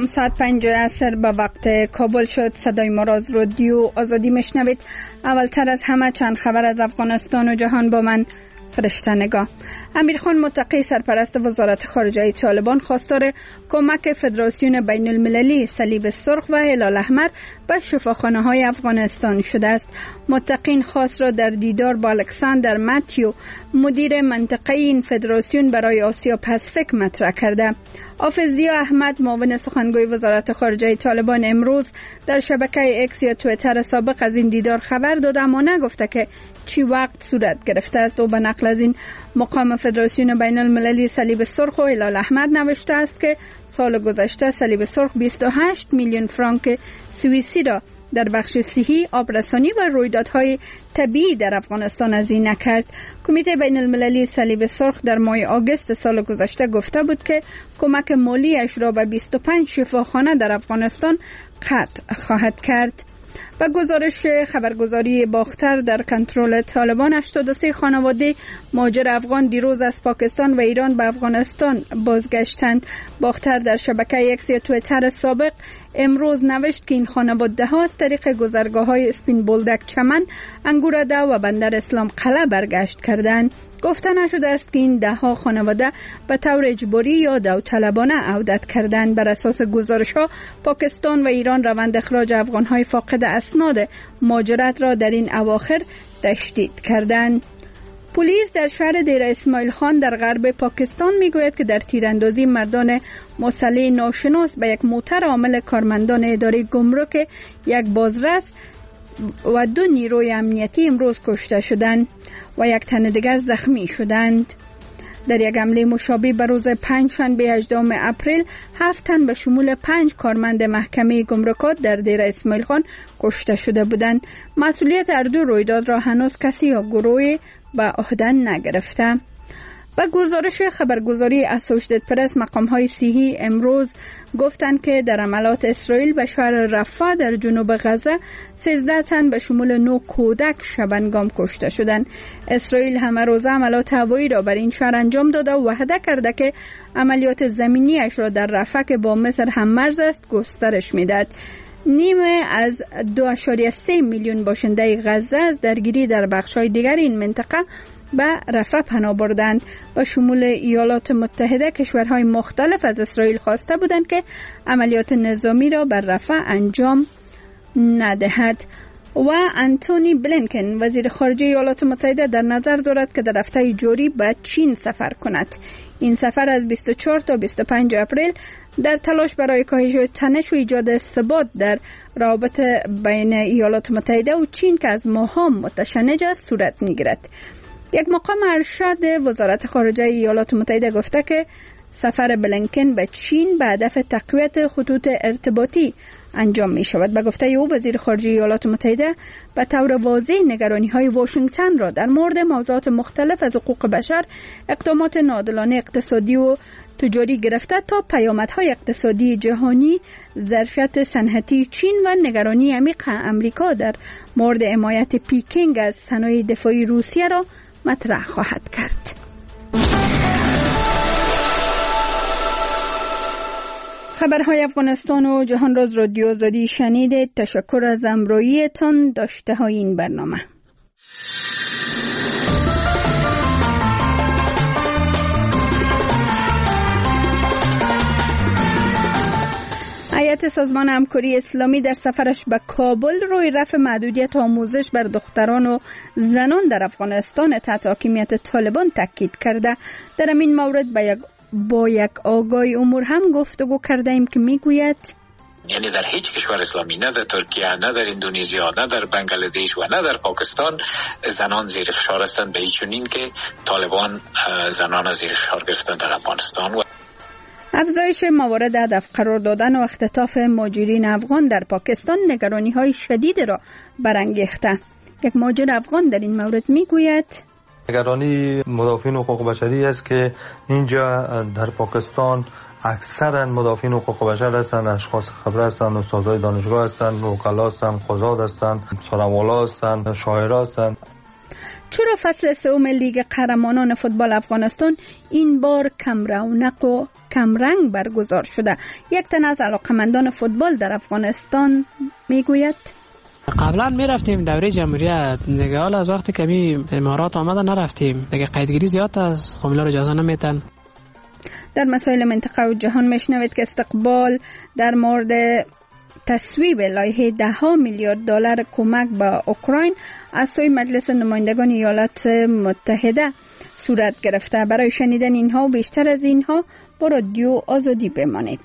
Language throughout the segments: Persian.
سلام، ساعت 5 عصر به وقت کابل شد. صدای ما را از رادیو آزادی میشنوید. اولتر از همه چند خبر از افغانستان و جهان با من فرشته نگاه. امیرخان متقی سرپرست وزارت خارجه طالبان خواستار کمک فدراسیون بین المللی صلیب سرخ و هلال احمر به شفاخانه های افغانستان شده است. متقی این خواست را در دیدار با الکساندر ماتیو مدیر منطقه این فدراسیون برای آسیا پاسفیک مطرح کرده. حافظ ضیا احمد معاون سخنگوی وزارت خارجه طالبان امروز در شبکه اکس یا توییتر سابق از این دیدار خبر داد، اما نگفته که چی وقت صورت گرفته است. او به نقل از این مقام فدراسیون بین المللی صلیب سرخ و هلال احمر نوشته است که سال گذشته صلیب سرخ 28 میلیون فرانک سوئیسی را در بخش صحی، آبرسانی و رویدادهای طبیعی در افغانستان هزینه کرد. کمیته بین المللی صلیب سرخ در ماه آگوست سال گذشته گفته بود که کمک مالیش را به 25 شفاخانه در افغانستان قطع خواهد کرد. و گزارش خبرگزاری باختر در کنترل طالبان 83 خانواده مهاجر افغان دیروز از پاکستان و ایران به افغانستان بازگشتند. باختر در شبکه اکس یا توییتر سابق امروز نوشت که این خانواده ها از طریق گذرگاه های اسپین بولدک چمن، انگورده و بندر اسلام قلعه برگشت کردند. گفته نشده است که این 10 خانواده به طور اجباری یا داوطلبانه عودت کردند. بر اساس گزارش ها پاکستان و ایران روند اخراج افغان های فاقد اسناد مهاجرت را در این اواخر تشدید کردند. پلیس در شهر دیر اسماعیل خان در غرب پاکستان میگوید که در تیراندازی مردان مسلح ناشناس به یک موتر عامل کارمندان اداره گمرک، یک بازرس و 2 نیروی امنیتی امروز کشته شدند و 1 تن دیگر زخمی شدند. در یک حمله مشابه به روز پنجشنبه 18 اپریل 7 تن به شمول 5 کارمند محکمه گمرکات در دیر اسماعیل خان کشته شده بودند. مسئولیت هر 2 رویداد را هنوز کسی یا گروهی به عهده نگرفته. با گزارش خبرگزاری اسوشیتد پرس، مقام‌های صحی امروز گفتند که در حملات اسرائیل به شهر رفح در جنوب غزه 13 تن به شمول 9 کودک شبنگام کشته شدند. اسرائیل همه روزه حملات هوایی را بر این شهر انجام داده و وعده کرده که عملیات زمینیش را در رفح که با مصر هم مرز است گسترش می‌دهد. نیمه از 2.3 میلیون باشنده غزه از درگیری در بخش‌های دیگر این منطقه به رفح پناه بردند و شمول ایالات متحده کشورهای مختلف از اسرائیل خواسته بودند که عملیات نظامی را بر رفح انجام ندهد. و انتونی بلینکن وزیر خارجه ایالات متحده در نظر دارد که در هفته جاری به چین سفر کند. این سفر از 24 تا 25 اپریل در تلاش برای کاهش تنش و ایجاد ثبات در روابط بین ایالات متحده و چین که از ماه‌ها متشنج است صورت می‌گیرد. یک مقام ارشد وزارت خارجه ایالات متحده گفته که سفر بلینکن به چین به هدف تقویت خطوط ارتباطی انجام می شود. به گفته او وزیر خارجه ایالات متحده به طور واضح نگرانی‌های واشنگتن را در مورد موضوعات مختلف از حقوق بشر، اقدامات ناعادلانه اقتصادی و تجاری گرفته تا پیامدهای اقتصادی جهانی، ظرفیت صنعتی چین و نگرانی عمیق امریکا در مورد حمایت پکینگ از صنایع دفاعی روسیه را مطرح خواهد کرد. خبرهای افغانستان و جهان را از رادیو آزادی شنیدید. تشکر از همراهیتان. داشته های این برنامه. هیئت سازمان همکاری اسلامی در سفرش به کابل روی رفع محدودیت آموزش بر دختران و زنان در افغانستان تحت حاکمیت طالبان تاکید کرده. در این مورد با یک آگاهی امور هم گفتگو کرده ایم که میگوید یعنی در هیچ کشور اسلامی، نه در ترکیه، نه در اندونزیا، نه در بنگلادش و نه در پاکستان زنان زیر فشار هستند، به هیچ چنین که طالبان زنان زیر فشار گرفتند در افغانستان. افزایش موارد هدف قرار دادن و اختطاف مهاجرین افغان در پاکستان نگرانی‌های شدید را برانگیخته. یک مهاجر افغان در این مورد میگوید نگرانی مدافعین حقوق بشری است که اینجا در پاکستان اکثرا مدافعین حقوق بشر هستند، اشخاص خبره هستند، استادای دانشگاه هستند، وکلا هستند، قضات هستند، سرمالا هستند، شاعران هستند. چرا فصل سوم لیگ قهرمانان فوتبال افغانستان این بار کم رونق و کمرنگ برگزار شده. یک تن از علاقمندان فوتبال در افغانستان میگوید قبلا میرفتیم دوره جمهوریت دیگه، حالا از وقتی که امارات آمده نرفتیم دیگه، قیدگیری زیاد است، فامیلا رو اجازه نمیدن. در مسائل منطقه و جهان میشنوید که استقبال در مورد تصویب لایحه 10 میلیارد دلار کمک به اوکراین از سوی مجلس نمایندگان ایالات متحده صورت گرفته. برای شنیدن اینها و بیشتر از اینها با رادیو آزادی بمانید.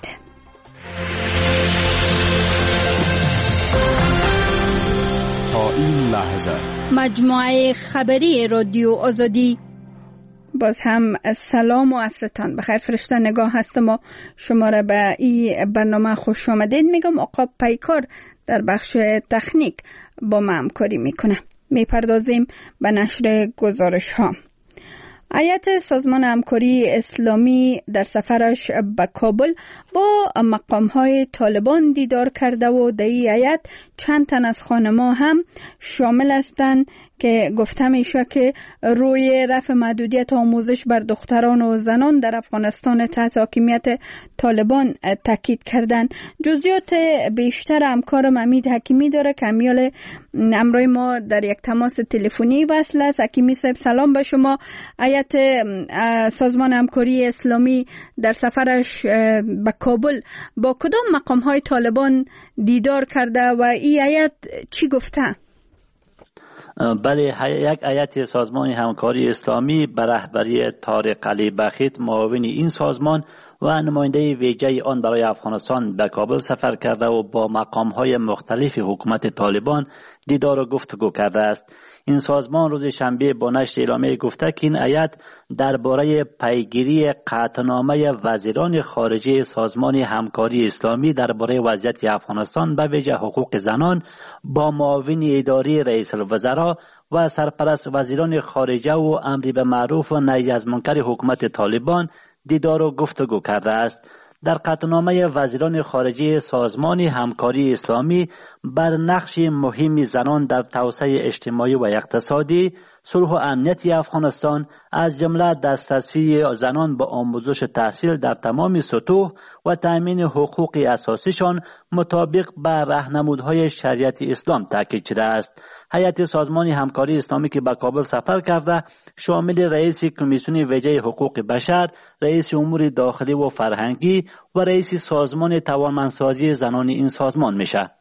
تا این لحظه مجموعه خبری رادیو آزادی. باز هم سلام و عصرتان بخیر. فرشته نگاه هستم و شما را به این برنامه خوش آمدید میگم. عقاب پیکار در بخش تکنیک با ما همکاری میکنه. میپردازیم به نشر گزارش ها. هیئت سازمان همکاری اسلامی در سفرش به کابل با مقام‌های طالبان دیدار کرده و در این هیئت چند تن از خانم‌ها هم شامل هستند که گفته میشه که روی رفع محدودیت آموزش بر دختران و زنان در افغانستان تحت حاکمیت طالبان تاکید کردن. جزئیات بیشتر همکارم امید حکیمی داره که امیال امروی ما در یک تماس تلفنی وصل است. حکیمی صاحب سلام به شما. هیئت سازمان همکاری اسلامی در سفرش به کابل با کدام مقام‌های طالبان دیدار کرده و این هیئت چی گفته؟ بله، یک هیئت سازمان همکاری اسلامی به رهبری طارق علی بخیت معاون این سازمان و نماینده ویژه آن برای افغانستان به کابل سفر کرده و با مقام‌های مختلف حکومت طالبان دیدار و گفتگو کرده است. این سازمان روز شنبه با نشر اعلامیه گفته که این هیئت درباره پیگیری قطعنامه وزیران خارجه سازمان همکاری اسلامی درباره وضعیت افغانستان به ویژه حقوق زنان با معاون اداری رئیس الوزراء و سرپرست وزیران خارجه و امر به معروف و نهی از منکر حکومت طالبان دیدار و گفتگو کرده است. در قطعنامه وزیران خارجه سازمان همکاری اسلامی بر نقش مهم زنان در توسعه اجتماعی و اقتصادی، صلح و امنیت افغانستان از جمله دسترسی زنان به آموزش تحصیل در تمام سطوح و تأمین حقوق اساسیشان مطابق به راهنمودهای شریعت اسلام تاکید شده است. هیئت سازمان همکاری اسلامی که به کابل سفر کرده شامل رئیس کمیسیون ویژه حقوق بشر، رئیس امور داخلی و فرهنگی و رئیس سازمان توانمندسازی زنان این سازمان میشه.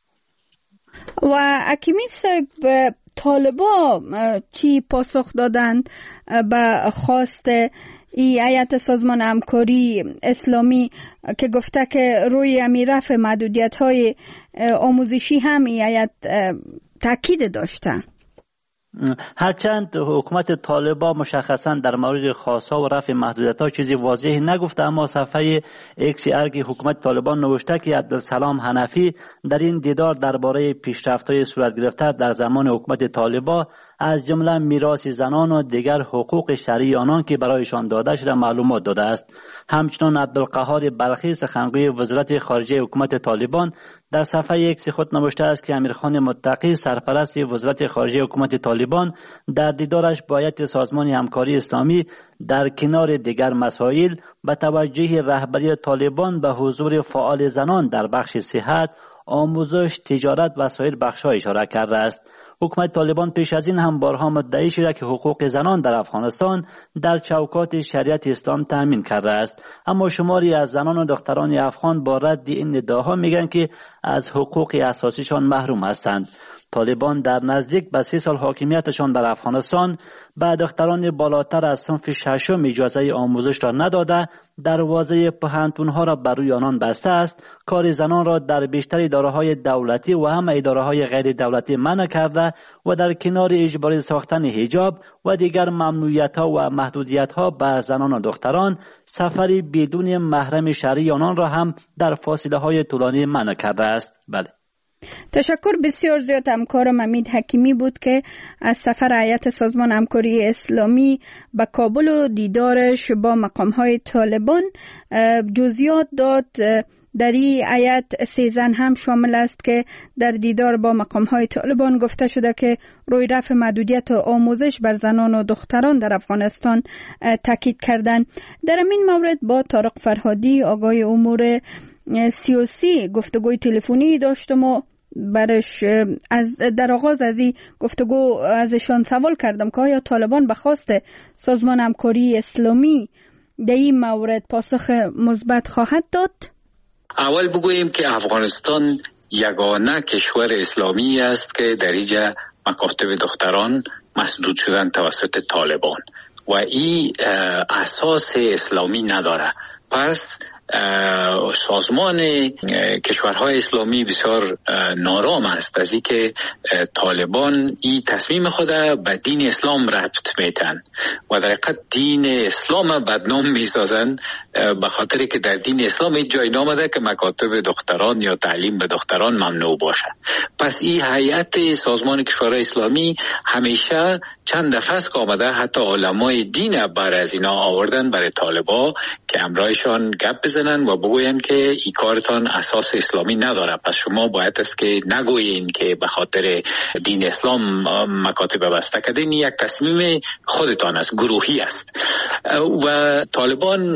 و حکیمی صاحب، طالبا چی پاسخ دادند به خواست این هیئت سازمان همکاری اسلامی که گفته که روی رفع محدودیت‌های آموزشی هم این هیئت تاکید داشته؟ هرچند حکومت طالبان مشخصا در مورد خاصا و رفع محدودیت‌ها چیزی واضح نگفته، اما صفحه ایکس ارگ حکومت طالبان نوشته که عبدالسلام حنفی در این دیدار درباره پیشرفت‌های صورت گرفته در زمان حکومت طالبان از جمله میراث زنان و دیگر حقوق شرعی آنان که برایشان داده شده معلومات داده است. همچنان عبدالقهار بلخی سخنگوی وزارت خارجه حکومت طالبان در صفحه ایکس خود نوشته است که امیرخان متقی سرپرست وزارت خارجه حکومت طالبان در دیدارش با هیئت سازمان همکاری اسلامی در کنار دیگر مسائل به توجه رهبری طالبان به حضور فعال زنان در بخش صحت، آموزش، تجارت و سایر بخش‌ها اشاره کرده است. حکومت طالبان پیش از این هم بارها مدعی شده که حقوق زنان در افغانستان در چوکات شریعت اسلام تأمین کرده است، اما شماری از زنان و دختران افغان با رد این ادعاها میگن که از حقوق اساسیشان محروم هستند. طالبان در نزدیک به 3 سال حاکمیتشان در افغانستان به دختران بالاتر از صنف 6 اجازه آموزش را نداده، دروازه پوهنتون‌ها را بر روی آنان بسته است، کار زنان را در بیشتر اداره‌های دولتی و هم اداره‌های غیر دولتی منع کرده و در کنار اجباری ساختن حجاب و دیگر ممنوعیت‌ها و محدودیت‌ها به زنان و دختران، سفری بدون محرم شرعی آنان را هم در فاصله‌های طولانی منع کرده است. بله. تشکر بسیار زیاد. همکارم امید حکیمی بود که از سفر هیئت سازمان همکاری اسلامی به کابل و دیدارش با مقام‌های طالبان جزئیات داد در این هیئت 3 زن هم شامل است که در دیدار با مقام‌های طالبان گفته شده که روی رفع محدودیت آموزش بر زنان و دختران در افغانستان تاکید کردند. در این مورد با طارق فرهادی آگای امور سیاسی گفتگوی تلفنی داشتم و برش در آغاز از این گفتگو ازشان سوال کردم که آیا طالبان به خواست سازمان همکاری اسلامی در این مورد پاسخ مثبت خواهد داد؟ اول بگوییم که افغانستان یگانه کشور اسلامی است که در اینجا مکاتب دختران مسدود شدن توسط طالبان و این اساس اسلامی نداره. پس سازمان کشورهای اسلامی بسیار نارام است از اینکه طالبان این تصمیم خود به دین اسلام ربط میتن و در حقیقت دین اسلام بدنام میسازن، به خاطر که در دین اسلام هیچ جای نامده که مکاتب دختران یا تعلیم به دختران ممنوع باشه. پس این هیئت سازمان کشورهای اسلامی همیشه چند دفعه است که آمده حتی علمای دین بر از اینا آوردن برای طالبا که امرایشان گپ بزنن و بگوین که این کارتان اساس اسلامی نداره. پس شما باید است که نگویین که به خاطر دین اسلام مکاتب بسته کردین، یک تصمیم خودتان است، گروهی است. و طالبان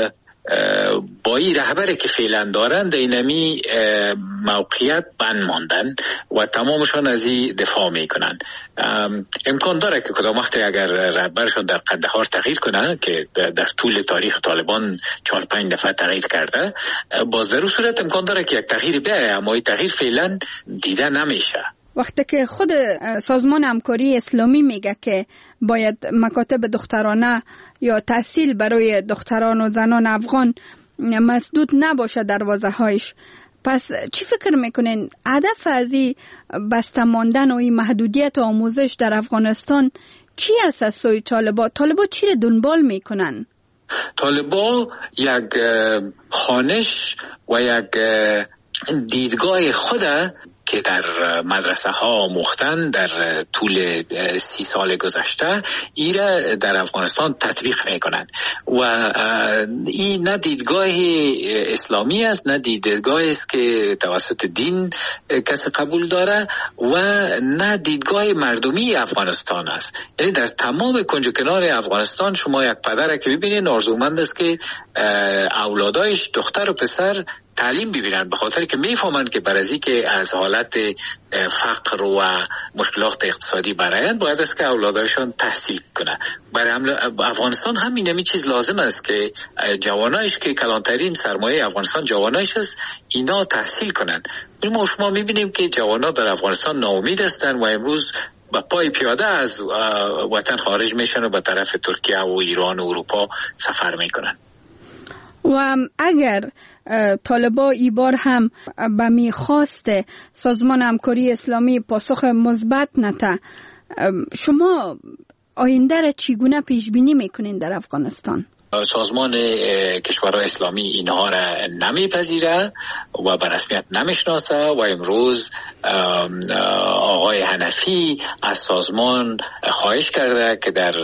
با این رهبری که فعلا دارند اینمی موقعیت بند ماندن و تمامشان از این دفاع میکنن. امکان داره که کدام وقت اگر رهبرشون در قندهار تغییر کنه که در طول تاریخ طالبان 4-5 دفعه تغییر کرده، باز در اون صورت امکان داره که یک تغییر بیاید، اما این تغییر فعلا دیده نمیشه. وقتی که خود سازمان همکاری اسلامی میگه که باید مکاتب دخترانه یا تحصیل برای دختران و زنان افغان مسدود نباشه دروازه‌هایش، پس چی فکر میکنین هدف از این بسته ماندن و این محدودیت آموزش در افغانستان چی است از سوی طالبا چی رو دنبال میکنن؟ طالبا یک خوانش و یک دیدگاه خود که در مدرسه ها آموختن در طول 30 سال گذشته ایره در افغانستان تطبیق میکنن و این نه دیدگاه اسلامی است، نه دیدگاه است که توسط دین کسی قبول داره و نه دیدگاه مردمی افغانستان است. یعنی در تمام کنج و کنار افغانستان شما یک پدر که ببینید آرزومند است که اولادایش دختر و پسر تعلیم ببینن، به خاطر که میفهمند که برای که از حالت فقر و مشکلات اقتصادی برآیند باید است که اولادایشان تحصیل کنه. برای افغانستان همین چیز لازم است که جوانایش که کلانترین سرمایه افغانستان جوانایش است، اینا تحصیل کنن. ما شما میبینیم که جوانا در افغانستان ناامید هستند و امروز با پای پیاده از وطن خارج میشن و به طرف ترکیه و ایران و اروپا سفر میکنن. و اگر طالبا ای بار هم به میخواست سازمان همکاری اسلامی پاسخ مثبت نده، شما آینده را چگونه پیش بینی میکنین در افغانستان؟ سازمان کشورهای اسلامی اینها را نمیپذیره و به رسمیت نمیشناسه و امروز آقای حنفی از سازمان خواهش کرده که در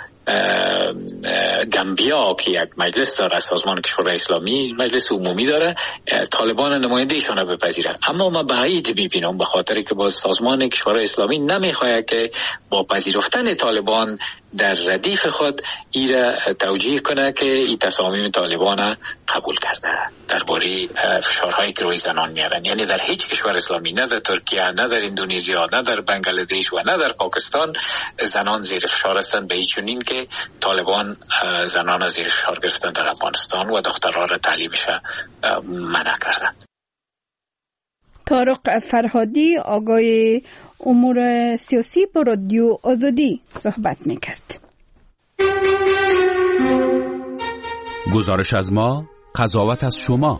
گامبیا که یک مجلس داره، سازمان کشورهای اسلامی مجلس عمومی داره، طالبان نماینده ایشان را بپذیره. اما ما بعید میبینم، به خاطر که با سازمان کشورهای اسلامی نمیخواهد که با پذیرفتن طالبان در ردیف خود ایره توجیه کنه که این تصامیم طالبان قبول کرده درباره فشارهایی که روی زنان میارن. یعنی در هیچ کشور اسلامی، نه در ترکیه، نه در اندونزیا، نه در بنگلادش و نه در پاکستان زنان زیر فشار هستند به این چنین که طالبان زنان زیر فشار گرفتن در افغانستان و دختران را تعلیمش منع کردن. طارق فرهادی آگای امور سیاسی با رادیو آزادی صحبت میکرد. گزارش از ما، قضاوت از شما.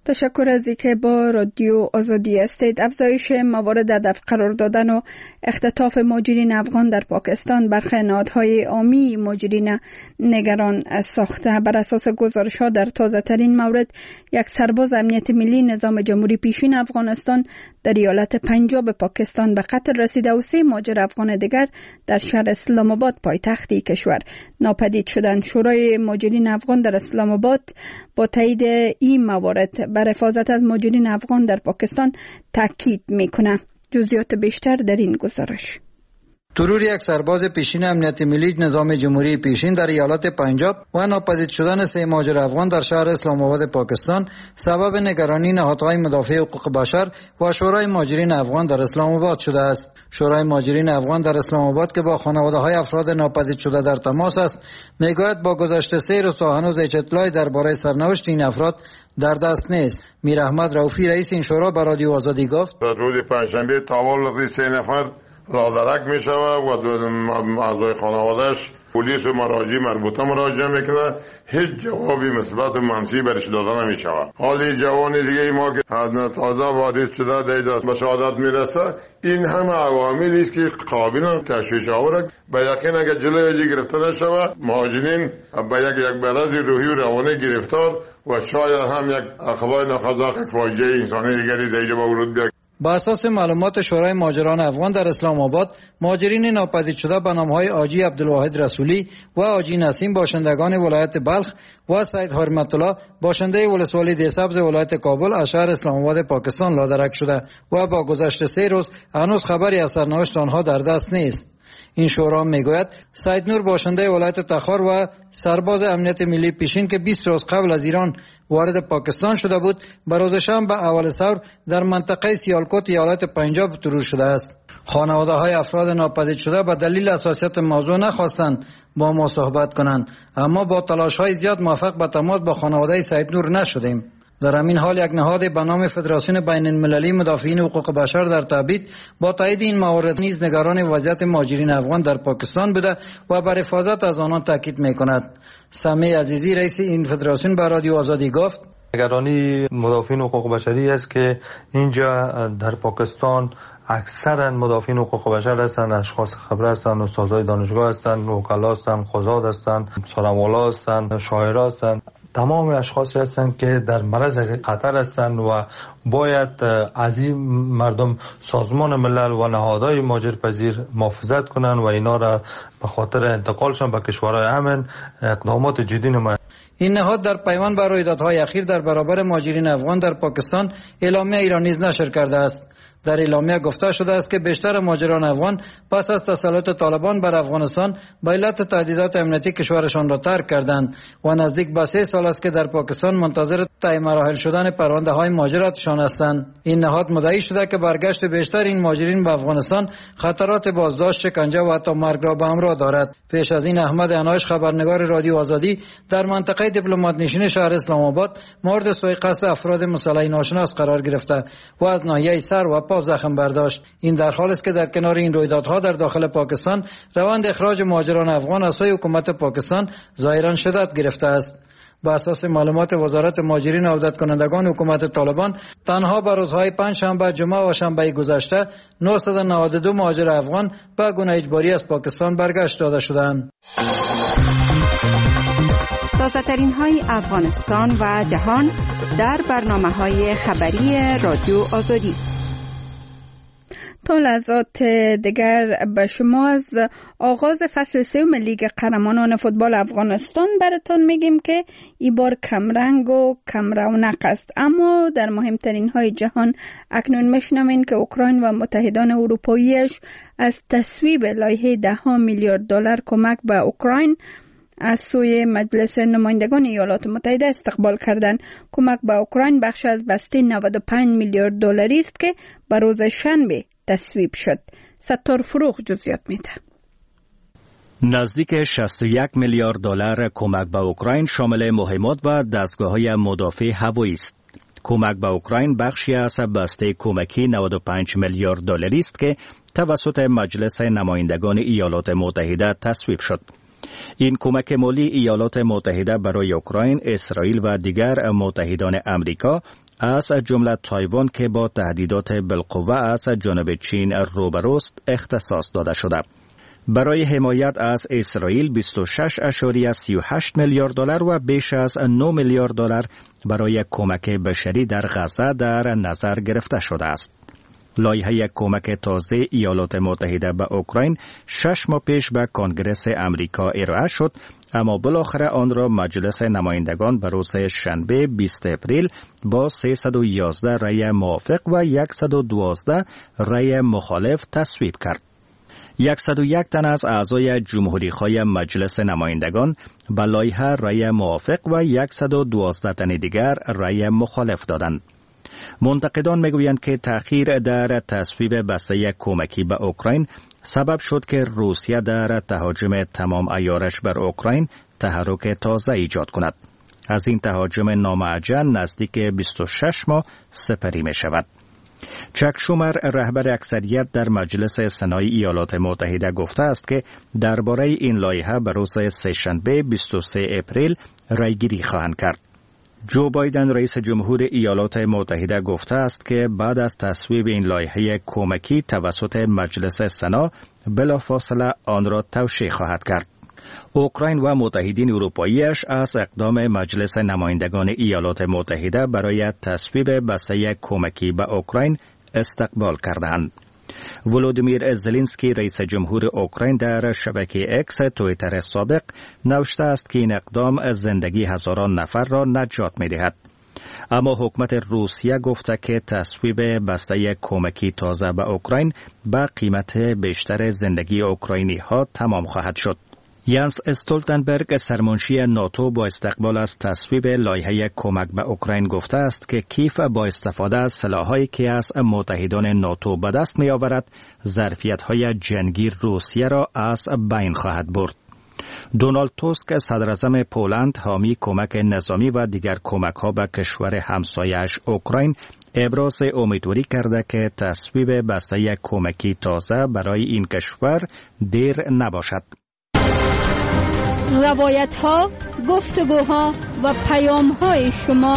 تشکر از اینکه با رادیو آزادی هستید. افزایش موارد هدف قرار دادن و اختطاف مهاجرین افغان در پاکستان برخی نهادهای عامی مهاجرین نگران ساخته. بر اساس گزارش‌ها در تازه‌ترین مورد یک سرباز امنیت ملی نظام جمهوری پیشین افغانستان در ایالت پنجاب پاکستان به قتل رسیده و 3 مهاجر افغان دیگر در شهر اسلام آباد پایتخت کشور ناپدید شدند. شورای مهاجرین افغان در اسلام آباد با تایید این موارد بر حفاظت از مهاجرین افغان در پاکستان تاکید میکنه. جزئیات بیشتر در این گزارش. ترور یک سرباز پیشین امنیت ملی نظام جمهوری پیشین در ایالت پنجاب و ناپدید شدن 3 مهاجر افغان در شهر اسلام آباد پاکستان سبب نگرانی نهادهای مدافع حقوق بشر و شورای مهاجرین افغان در اسلام آباد شده است. شورای مهاجرین افغان در اسلام آباد که با خانواده‌های افراد ناپدید شده در تماس است، میگوید با گذشت 3 روز تا هنوز هیچ اطلاعی درباره سرنوشت این افراد در دست نیست. میر احمد رؤوفی رئیس این شورا به رادیو آزادی گفت: روز پنجشنبه تولد 3 نفر لادرک می شود و اعضای خانوادهش پلیس و مراجع مربوطه مراجعه میکنه، هیچ جوابی مثبت و منفی برش داده نمی شود. حالی جوان دیگه ما که تازه وارد شده به شهادت میرسه، این همه عواملی است که قابل تشویش آورد. به یقین اگر جلوی گرفته نشود، مهاجرین به یک مرض روحی و روانی گرفتار و شاید هم یک اخبار ناخواسته فاجعه انسانی دیگری در اینجا ورود بیاید. با اساس معلومات شورای مهاجران افغان در اسلام آباد، مهاجرین ناپدید شده به نام‌های حاجی عبدالواحد رسولی و حاجی نسیم باشندگان ولایت بلخ و سید حرمت الله باشنده ولسوالی دیسبز ولایت کابل از شهر اسلام آباد پاکستان لادرک شده و با گذشت 3 روز هنوز خبری از سرنوشت آنها در دست نیست. این شورا میگوید سید نور باشنده ولایت تخار و سرباز امنیت ملی پیشین که 20 روز قبل از ایران وارد پاکستان شده بود، به روز شنبه اول ثور در منطقه سیالکوت ایالت پنجاب ترور شده است. خانواده‌های افراد ناپدید شده به دلیل حساسیت موضوع نخواستند با ما صحبت کنند، اما با تلاش‌های زیاد موفق به تماس با خانواده سید نور نشدیم. در همین حال یک نهاد به نام فدراسیون بین المللی مدافعین حقوق بشر در تبعید با تایید این موارد نیز نگران وضعیت مهاجرین افغان در پاکستان بوده و بر حفاظت از آنان تاکید می‌کند. سمیع عزیزی رئیس این فدراسیون به رادیو آزادی گفت: نگرانی مدافعین حقوق بشری است که اینجا در پاکستان اکثرا مدافعین حقوق بشر هستند، اشخاص خبره هستند، استادای دانشگاه هستند، وکلا هستند، قضات هستند، سرمولا هستند، شاعران هستند. تمام اشخاصی هستند که در معرض خطر هستند و باید از این مردم سازمان ملل و نهادهای مهاجرپذیر محافظت کنند و اینا را به خاطر انتقالشان به کشورهای امن اقدامات جدی نمایند. این نهاد در پیوند بر رویدادهای اخیر در برابر مهاجرین افغان در پاکستان اعلامیه ایران نیز نشر کرده است. در اعلامیه گفته شده است که بیشتر مهاجران افغان پس از تسلط طالبان بر افغانستان به علت تهدیدات امنیتی کشورشان را ترک کردند و نزدیک به 3 سال است که در پاکستان منتظر طی مراحل شدن پرونده‌های مهاجرتشان هستند. این نهاد مدعی شده که برگشت بیشتر این مهاجرین به افغانستان خطرات بازداشت، شکنجه و حتی مرگ را به همراه دارد. پیش از این احمد عنایش خبرنگار رادیو آزادی در منطقه دیپلمات نشین شهر اسلام آباد مورد سوء قصد افراد مسلح ناشناس قرار گرفته و از ناحیه سر و پا زخم برداشت. این در حالی است که در کنار این رویدادها در داخل پاکستان روند اخراج مهاجران افغان از سوی حکومت پاکستان ظاهرا شدت گرفته است. با اساس معلومات وزارت مهاجرین و عودت کنندگان حکومت طالبان، تنها بر روزهای پنجشنبه، جمعه و شنبه گذشته 992 مهاجر افغان به گونه اجباری از پاکستان برگشت داده شدند. تازه‌ترین های افغانستان و جهان در برنامه‌های خبری رادیو آزادی. تا لحظات دیگر به شما از آغاز فصل 3 لیگ قهرمانان فوتبال افغانستان براتون میگیم که این بار کمرنگ و کم رونق است، اما در مهمترین های جهان اکنون میشنوین که اوکراین و متحدان اروپاییش از تصویب لایحه 10 میلیارد دلار کمک به اوکراین از سوی مجلس نمایندگان ایالات متحده استقبال کردند. کمک به اوکراین بخش از بسته 95 میلیارد دلاری است که به روز شنبه تصویب شد. ستار فروغ جزئیات میده. نزدیک 61 میلیارد دلار کمک به اوکراین شامل مهمات و دستگاه‌های مدافع هوایی است. کمک به اوکراین بخشی از بسته کمکی 95 میلیارد دلاری است که توسط مجلس نمایندگان ایالات متحده تصویب شد. این کمک مالی ایالات متحده برای اوکراین، اسرائیل و دیگر متحدان امریکا از جمله تایوان که با تهدیدات بالقوه از جانب چین روبروست اختصاص داده شده. برای حمایت از اسرائیل 26.38 میلیارد دلار و بیش از 9 میلیارد دلار برای کمک بشری در غزه در نظر گرفته شده است. لایحه کمک تازه ایالات متحده به اوکراین 6 ماه پیش به کنگره امریکا ارائه شد، اما بالاخره آن را مجلس نمایندگان به روز شنبه 20 اپریل با 311 رأی موافق و 112 رأی مخالف تصویب کرد. 101 تن از اعضای جمهوری‌خواه مجلس نمایندگان به لایحه رأی موافق و 112 تن دیگر رأی مخالف دادند. منتقدان میگویند که تأخیر در تصویب بسته کمکی به اوکراین سبب شد که روسیه در تهاجم تمام عیارش بر اوکراین تحرک تازه ایجاد کند. از این تهاجم نامعجن نزدیک 26 ماه سپری می شود. چک شومر رهبر اکثریت در مجلس سنای ایالات متحده گفته است که درباره این لایحه به روز سه‌شنبه 23 اپریل رایگیری خواهند کرد. جو بایدن رئیس جمهور ایالات متحده گفته است که بعد از تصویب این لایحه کمکی توسط مجلس سنا بلافاصله آن را توشیح خواهد کرد. اوکراین و متحدین اروپاییش از اقدام مجلس نمایندگان ایالات متحده برای تصویب بسته کمکی به اوکراین استقبال کردند. ولودیمیر زلنسکی رئیس جمهور اوکراین در شبکه اکس توییتر سابق نوشته است که این اقدام زندگی هزاران نفر را نجات می‌دهد. اما حکومت روسیه گفته که تصویب بسته کمکی تازه به اوکراین به قیمت بیشتر زندگی اوکراینی ها تمام خواهد شد. یانس استولتنبرگ سرمنشی ناتو با استقبال از تصویب لایحه کمک به اوکراین گفته است که کیف با استفاده از سلاح‌هایی که از متحدان ناتو به دست می‌آورد ظرفیت‌های جنگی روسیه را از بین خواهد برد. دونالد توسک صدراعظم پولند حامی کمک نظامی و دیگر کمک‌ها به کشور همسایه‌اش اوکراین ابراز امیدواری کرده که تصویب بسته کمکی تازه برای این کشور دیر نباشد. روایت ها، گفتگوها و پیام های شما.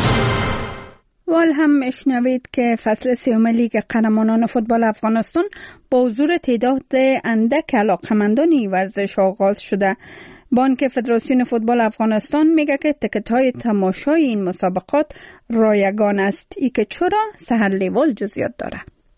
وال هم میشنوید که فصل سوم لیگ قهرمانان فوتبال افغانستان با حضور تعداد اندک علاقمندان ورزش آغاز شده. بانک فدراسیون فوتبال افغانستان میگه که تکت های تماشای این مسابقات رایگان است. ای که چرا سحر لیوال جزئیات داره.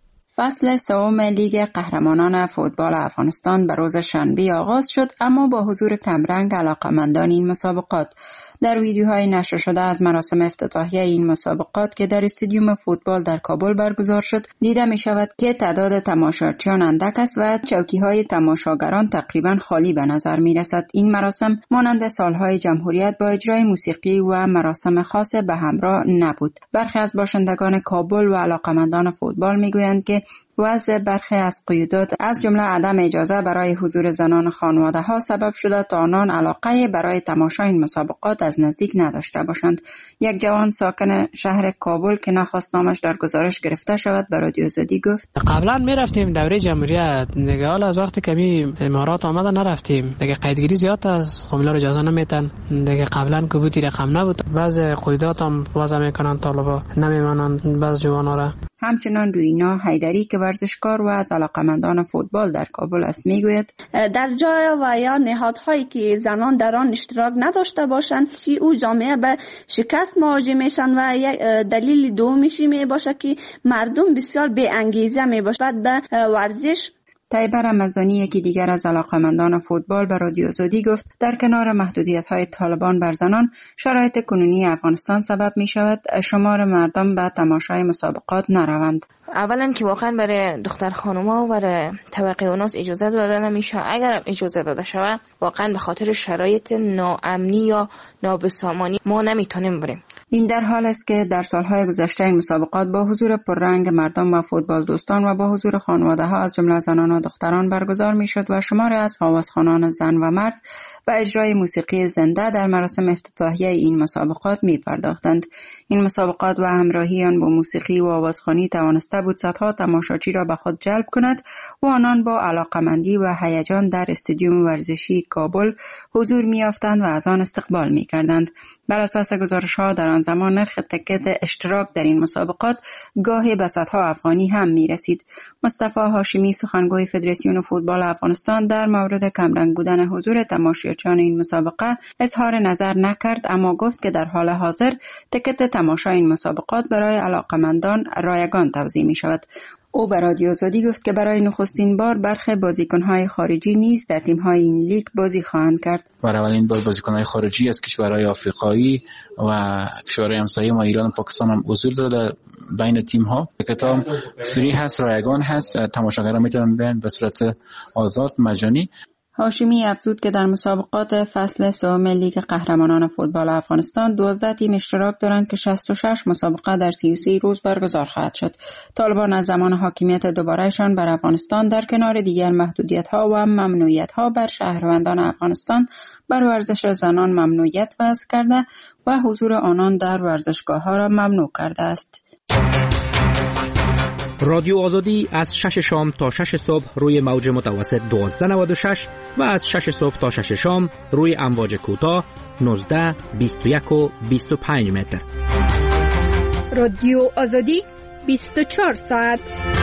فصل سوم لیگ قهرمانان فوتبال افغانستان به روز شنبه آغاز شد، اما با حضور کمرنگ علاقمندان این مسابقات. در ویدیوهای نشر شده از مراسم افتتاحیه این مسابقات که در استادیوم فوتبال در کابل برگزار شد دیده می شود که تعداد تماشاچیان اندک است و چوکی‌های تماشاگران تقریبا خالی به نظر می رسد. این مراسم مانند سالهای جمهوریت با اجرای موسیقی و مراسم خاص به همراه نبود. برخی از باشندگان کابل و علاقمندان فوتبال می گویند که وضع برخی از قیودات از جمله عدم اجازه برای حضور زنان خانواده ها سبب شده تا آنان علاقه برای تماشای این مسابقات از نزدیک نداشته باشند. یک جوان ساکن شهر کابل که نخواست نامش در گزارش گرفته شود به رادیو آزادی گفت قبلا میرفتیم دوره جمهوریت، دیگه حالا از وقتی که امارات آمده نرفتیم. دیگه قیدگیری زیاد است، خمیلا رو اجازه نمیدن. دیگه قبلا که بودی رقم نبود. بعضی قیودات هم وضع میکنن، طالبا نمیمانند بعض جوانا را. همچنان روینا حیدری که ورزشکار و از علاقمندان فوتبال در کابل است میگوید در جای و یا نهادهایی که زنان در آن اشتراک نداشته باشند او جامعه به شکست مواجه میشن و یک دلیل دومیشی می باشه که مردم بسیار بی انگیزه می باشند به ورزش. طیبه رمضانی یکی دیگر از علاقمندان فوتبال به رادیو آزادی گفت در کنار محدودیت‌های طالبان بر زنان، شرایط کنونی افغانستان سبب می شود شمار مردم به تماشای مسابقات نروند. اولا که واقعا برای دختر خانوما و برای طبقه اوناس اجازه داده نمیشه. اگر اجازه داده شود واقعا به خاطر شرایط ناامنی یا نابسامانی ما نمیتونیم بریم. این در حال است که در سالهای گذشته این مسابقات با حضور پررنگ مردم و فوتبال دوستان و با حضور خانواده ها از جمله زنان و دختران برگزار می شد و شماری از هوازخوانان زن و مرد به اجرای موسیقی زنده در مراسم افتتاحیه این مسابقات می پرداختند. این مسابقات و همراهی آن با موسیقی و آوازخوانی توانسته بود صدها تماشاچی را به خود جلب کند و آنان با علاقمندی و هیجان در استادیوم ورزشی کابل حضور می یافتند و از آن استقبال می کردند. بر اساس گزارش‌ها در آن زمان نرخ تکت اشتراک در این مسابقات گاهی به صدها افغانی هم می رسید. مصطفی هاشمی سخنگوی فدراسیون فوتبال افغانستان در مورد کمرنگ بودن حضور تماشاچیان این مسابقه اظهار نظر نکرد، اما گفت که در حال حاضر تکت تماشای این مسابقات برای علاقمندان رایگان توزیع می شود. او به رادیو آزادی گفت که برای نخستین بار برخی بازیکن‌های خارجی نیز در تیم‌های این لیگ بازی خواهند کرد. برای اولین بار بازیکن‌های خارجی از کشورهای آفریقایی و کشورهای همسایه ما ایران و پاکستان هم حضور داره در بین تیم‌ها. کتاب فری هست، رایگان هست، تماشاگران میتونن برن به صورت آزاد مجانی. هاشمی افزود که در مسابقات فصل سوم لیگ قهرمانان فوتبال افغانستان 12 تیم اشتراک دارند که 66 مسابقه در 33 روز برگزار خواهد شد. طالبان از زمان حاکمیت دوبارهشان بر افغانستان در کنار دیگر محدودیت‌ها و ممنوعیت‌ها بر شهروندان افغانستان بر ورزش زنان ممنوعیت وضع کرده و حضور آنان در ورزشگاه‌ها را ممنوع کرده است. رادیو آزادی از 6 شام تا 6 صبح روی موج متوسط 1296 و از 6 صبح تا 6 شام روی امواج کوتاه 19 21 و 25 متر. رادیو آزادی 24 ساعت.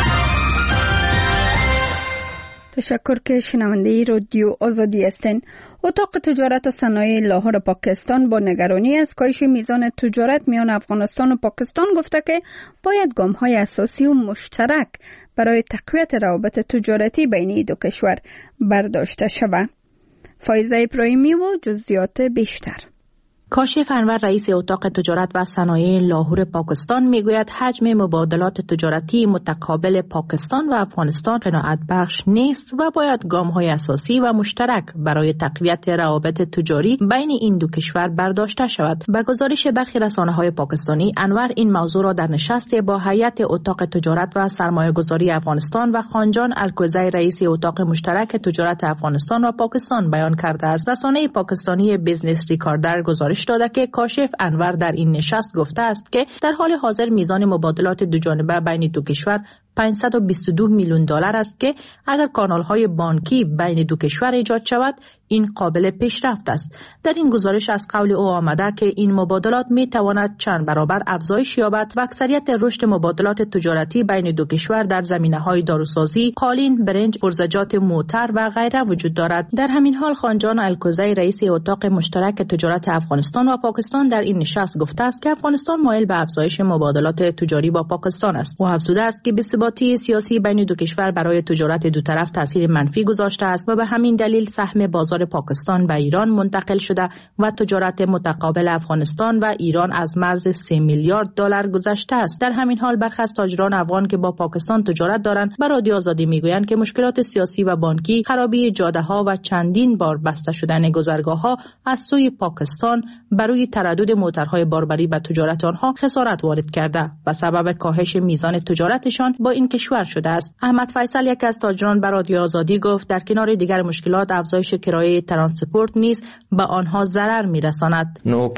تشکر که شنونده رادیو آزادی هستین. اتاق تجارت و صنایع لاهور پاکستان با نگرانی از کاهش میزان تجارت میان افغانستان و پاکستان گفته که باید گام‌های اساسی و مشترک برای تقویت روابط تجارتی بین این دو کشور برداشته شود. فایزه ابراهیمی و جزئیات بیشتر. کاشف انور رئیس اتاق تجارت و صنایع لاهور پاکستان میگوید حجم مبادلات تجارتی متقابل پاکستان و افغانستان قناعت بخش نیست و باید گام‌های اساسی و مشترک برای تقویت روابط تجاری بین این دو کشور برداشته شود. به گزارش برخی رسانه‌های پاکستانی، انور این موضوع را در نشست با هیئت اتاق تجارت و سرمایه‌گذاری افغانستان و خانجان الکوزی رئیس اتاق مشترک تجارت افغانستان و پاکستان بیان کرده است. رسانه پاکستانی بیزنس ریکاردر گزارش داده که کاشف انور در این نشست گفته است که در حال حاضر میزان مبادلات دوجانبه بین دو کشور 522 میلیون دلار است که اگر کانال‌های بانکی بین دو کشور ایجاد شود این قابل پیشرفت است. در این گزارش از قول او آمده که این مبادلات می تواند چند برابر افزایش یابد و اکثریت رشد مبادلات تجارتی بین دو کشور در زمینه‌های داروسازی، قالین، برنج، پرزجات موتر و غیره وجود دارد. در همین حال خانجان الکوزی رئیس اتاق مشترک تجارت افغانستان و پاکستان در این نشست گفته است که افغانستان مایل به افزایش مبادلات تجاری با پاکستان است. او افزوده است که بی‌ثباتی سیاسی بین دو کشور برای تجارت دو طرف تاثیر منفی گذاشته است و به همین دلیل سهم بازار پاکستان به ایران منتقل شده و تجارت متقابل افغانستان و ایران از مرز 3 میلیارد دلار گذشته است. در همین حال برخی از تاجران افغان که با پاکستان تجارت دارند به رادیو آزادی میگویند که مشکلات سیاسی و بانکی، خرابی جاده‌ها و چندین بار بسته شدن گذرگاه‌ها از سوی پاکستان برای تردد موترهای باربری به تجارت آنها خسارت وارد کرده و سبب کاهش میزان تجارتشان با این کشور شده است. احمد فیصل یکی از تاجران به رادیو آزادی گفت در کنار دیگر مشکلات افزایش کرایه ترانسپورت نیز به آنها ضرر میرساند.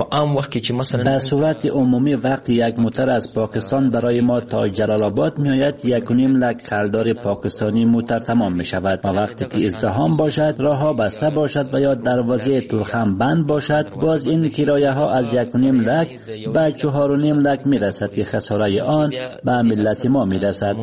در صورت عمومی وقتی یک موتر از پاکستان برای ما تا جلال آباد میآید 1.5 لک خلدار پاکستانی موتر تمام می شود و وقتی که ازدحام باشد، راهها بسته باشد و یا دروازه تورخم بند باشد، باز این کرایه ها از 1.5 لک به 4.5 لک می رسد که خساره آن به ملت ما می رسد.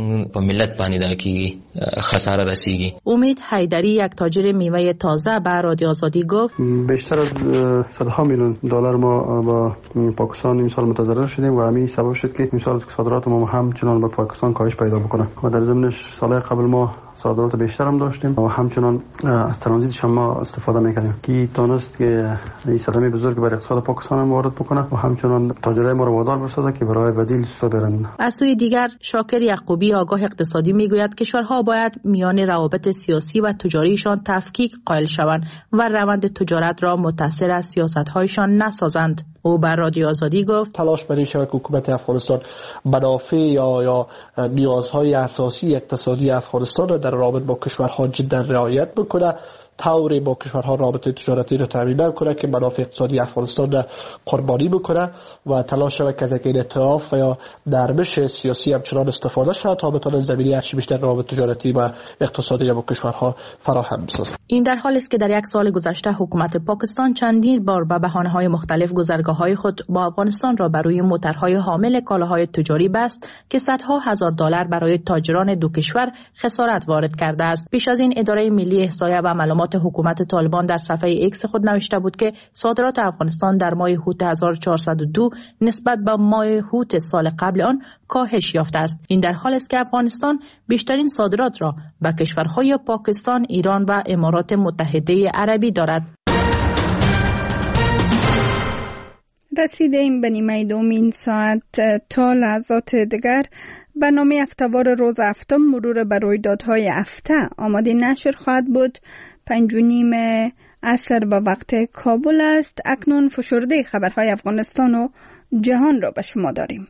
امید حیدری یک تاجر میوه تازه به رادیو آزادی گفت بیشتر از صدها میلیون دلار ما با پاکستان این سال متضرر شدیم و همین سبب شد که این سال صادرات ما همچنان به پاکستان کاهش پیدا بکنه و در ضمنش سال قبل ما صادرات بیشتر هم داشتیم و همچنان از ترانزیتش هم ما استفاده میکنیم که تونست که این صدمه بزرگ برای اقتصاد پاکستان هم وارد بکنه و همچنان تاجرای ما رو وادار بسازه که برای بدیل سود برن. از سوی دیگر شاکر یعقوبی آگاه اقتصادی میگوید کشورها باید میان روابط سیاسی و تجاریشان تفکیک قائل شوند و روند تجارت را متأثر از سیاست‌هایشان نسازند. او بر رادیو آزادی گفت تلاش برای شود که حکومت افغانستان منافع یا نیازهای اساسی اقتصادی افغانستان را در رابطه با کشورها جدا رعایت بکنه طوری با کشورها رابطه تجارتی را تعیین کنه که منافع اقتصادی افغانستان را قربانی بکنه و تلاش شود که از این ائتلاف و یا دربش سیاسی همچنان استفاده شود تا بتونه زمینه هرچی بیشتر روابط تجارتی و اقتصادی با کشورها فراهم بسازد. این در حالی است که در یک سال گذشته حکومت پاکستان چندین بار به بهانه‌های مختلف گذرگاه‌های خود با افغانستان را بر روی موترهای حامل کالاهای تجاری بست که صدها هزار دلار برای تاجران دو کشور خسارت وارد کرده است. پیش از این اداره ملی احصایه و معلومات حکومت طالبان در صفحه ایکس خود نوشته بود که صادرات افغانستان در ماه هوت 1402 نسبت به ماه هوت سال قبل آن کاهش یافته است. این در حالی است که افغانستان بیشترین صادرات را به کشورهای پاکستان، ایران و امارات متحده عربی دارد. رسیدیم به نیمه دومین ساعت. تا لحظات دیگر برنامه هفته‌وار روز هفتم مرور بر رویدادهای هفته آماده نشر خواهد بود. 5:30 عصر به وقت کابل است. اکنون فشرده خبرهای افغانستان و جهان را به شما داریم.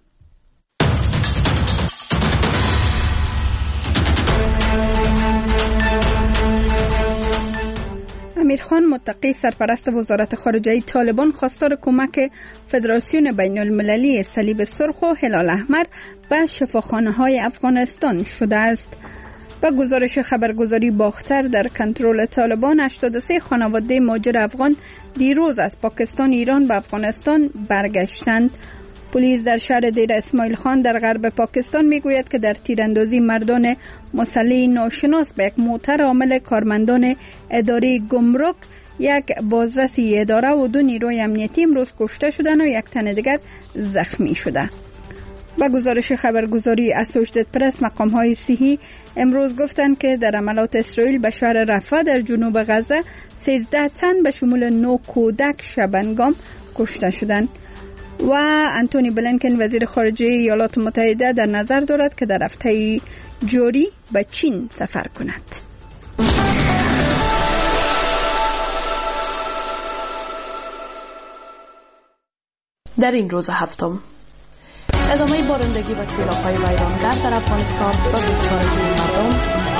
امیرخان متقی سرپرست وزارت خارجه طالبان خواستار کمک فدراسیون بین المللی صلیب سرخ و هلال احمر به شفاخانه‌های افغانستان شده است. با گزارش خبرگزاری باختر در کنترل طالبان 83 خانواده مهاجر افغان دیروز از پاکستان ایران به افغانستان برگشتند. پلیس در شهر دیر اسماعیل خان در غرب پاکستان میگوید که در تیراندازی مردان مسلح ناشناس به یک موتر حامل کارمندان اداره گمرک، یک بازرسی اداره و 2 نیروی امنیتی امروز کشته شدند و 1 تن دیگر زخمی شده. با گزارش خبرگزاری اسوشیتد پرس مقام‌های صحی امروز گفتند که در حملات اسرائیل به شهر رفح در جنوب غزه 13 تن به شمول 9 کودک شبنگام کشته شدند. و انتونی بلینکن وزیر خارجه ایالات متحده در نظر دارد که در هفته جاری به چین سفر کند. در این روز هفتم ادامه بارندگی و سیلاب‌های ویرانگر در افغانستان و بیچارگی مردم،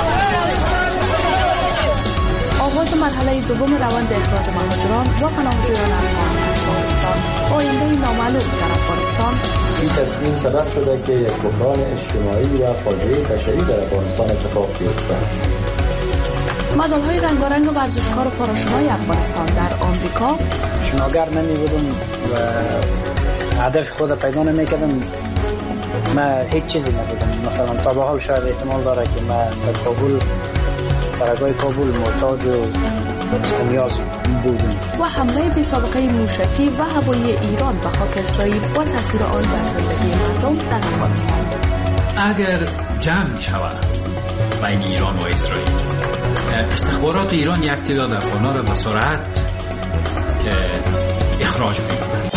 آغاز مرحله دوم روند اخراج مهاجران و پناهجویان افغان از پاکستان، آینده نامعلوم در افغانستان. این تصمیم سبب شده که یک بحران اجتماعی و فاجعه بشری در افغانستان اتفاق بیفتد. مدال‌های رنگارنگ ورزشکار پاراشوت‌های افغانستان در آمریکا. شناگر نمی‌بودم و هدف خود پیدا نمی‌کردم. من هیچ چیزی ندیدم. مثلا تا به حال شاید احتمال داره که من در کابل، سرگاه کابل محتاج و نیاز بودم. و حمله بی سابقه موشکی و هوایی ایران به خاک اسرائیل و تاثیر آن بر زندگی مردم در افغانستان. اگر جنگ شود بین ایران و اسرائیل، استخبارات ایران یک تعداد افغان‌ها را به سرعت اخراج می‌کنند.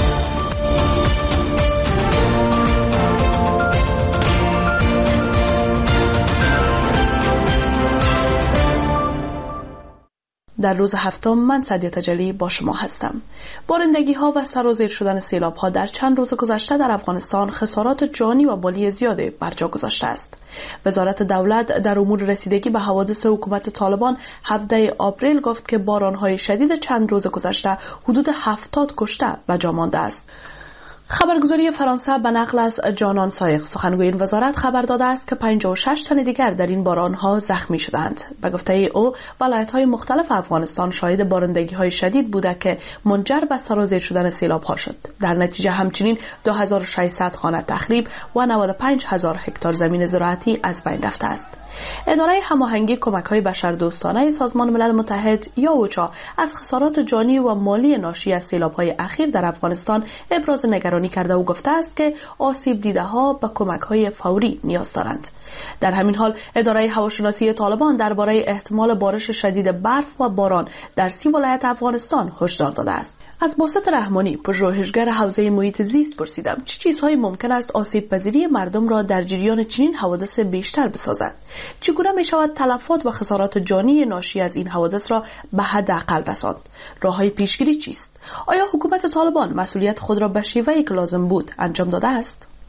در روز هفتم من سعدیه تجلی با شما هستم. بارندگی ها و سرازیر شدن سیلاب ها در چند روز گذشته در افغانستان خسارات جانی و مالی زیاده بر جا گذاشته است. وزارت دولت در امور رسیدگی به حوادث حکومت طالبان 17 آپریل گفت که باران های شدید چند روز گذشته حدود 70 کشته و جا مانده است. خبرگزاری فرانسه به نقل از جانان سایق سخنگوی این وزارت خبر داده است که 56 تن دیگر در این بارانها زخمی شدند. به گفته او ولایت‌های مختلف افغانستان شاهد بارندگی‌های شدید بوده که منجر به سرازیر شدن سیلاب‌ها شد. در نتیجه همچنین 2600 خانه تخریب و 95000 هکتار زمین زراعتی از بین رفته است. اداره هماهنگی کمک‌های بشردوستانه سازمان ملل متحد یا اوچا از خسارات جانی و مالی ناشی از سیلاب‌های اخیر در افغانستان ابراز نگرانی کرده و گفته است که آسیب دیده‌ها به کمک‌های فوری نیاز دارند. در همین حال اداره هواشناسی طالبان درباره احتمال بارش شدید برف و باران در 30 ولایت افغانستان هشدار داده است. از باسط رحمانی، پژوهشگر حوزه محیط زیست پرسیدم چه چیزهایی ممکن است آسیب پذیری مردم را در جریان چنین حوادث بیشتر بسازد؟ چگونه می شود تلفات و خسارات جانی ناشی از این حوادث را به حداقل رساند؟ راههای پیشگیری چیست؟ آیا حکومت طالبان مسئولیت خود را به شیوهی که لازم بود انجام داده است؟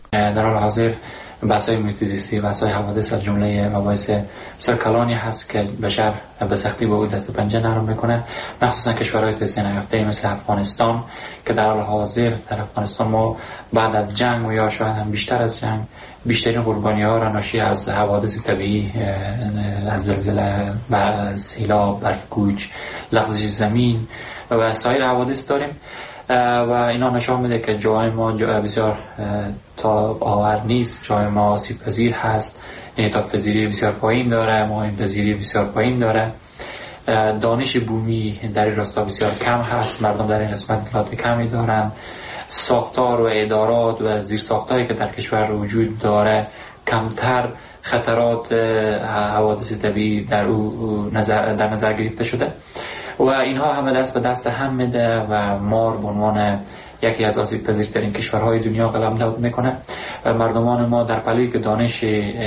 در حال حاضر بحث‌های محیط زیستی، بحث‌های حوادث از جمله مباحث بسیار کلانی هست که بشر به سختی با او دست و پنجه نرم میکنه، مخصوصا کشورهای توسعه نیافته مثل افغانستان که در حال حاضر در افغانستان ما بعد از جنگ و یا شاید هم بیشتر از جنگ بیشترین قربانی‌ها را ناشی از حوادث طبیعی، از زلزله و سیلاب، برف‌کوچ، لغزش زمین و سایر حوادث داریم و اینا نشان میده که جای ما بسیار تاب آور نیست، جای ما آسیب پذیر هست، انعطاف پذیری بسیار پایین داره، مهاجم پذیری بسیار پایین داره، دانش بومی در این راستا بسیار کم هست، مردم در این قسمت اطلاعات کمی دارن، ساختار و ادارات و زیر ساختایی که در کشور وجود داره کمتر خطرات حوادث طبیعی در نظر گرفته شده و اینها همه دست به دست هم میده و ما به عنوان یکی از آسیب پذیرترین کشورهای دنیا قلمداد میکنه و مردمان ما در پلوی که دانش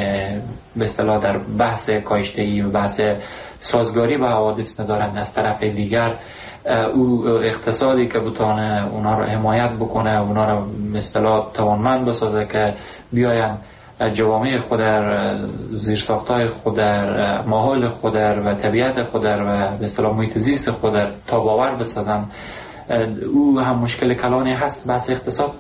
به اصطلاح در بحث کاشته‌ای و بحث سازگاری با حوادث ندارند، از طرف دیگر او اقتصادی که بتونه اونا رو حمایت بکنه، اونا رو به اصطلاح توانمند بسازه که بیاین جوامع خود در زیرساخت‌های خود در ماحول خود و طبیعت خود و به اصطلاح محیط زیست خود در تاب‌آور بسازن، او هم مشکل کلانی هست. بحث اقتصاد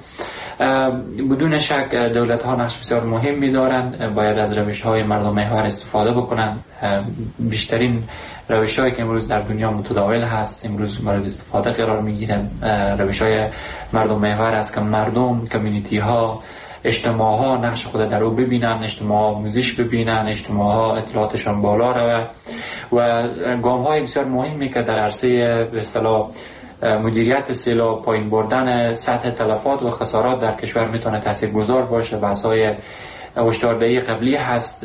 بدون شک دولت‌ها نقش بسیار مهمی دارند، باید از روش‌های مردم محور استفاده بکنن. بیشترین روش‌هایی که امروز در دنیا متداول هست امروز مورد استفاده قرار می‌گیرن روش‌های مردم محور است که مردم، کمیونیتی‌ها، اجتماع‌ها نقش خود در او ببینن، اجتماع‌ها آموزش ببینن، اجتماع‌ها اطلاعاتشان بالا روه و گام‌های بسیار مهمی که در عرصه به اصطلاح مدیریت سیلاب، پایین بردن سطح تلفات و خسارات در کشور میتونه تاثیرگذار باشه. بحث‌های هشداردهی قبلی هست،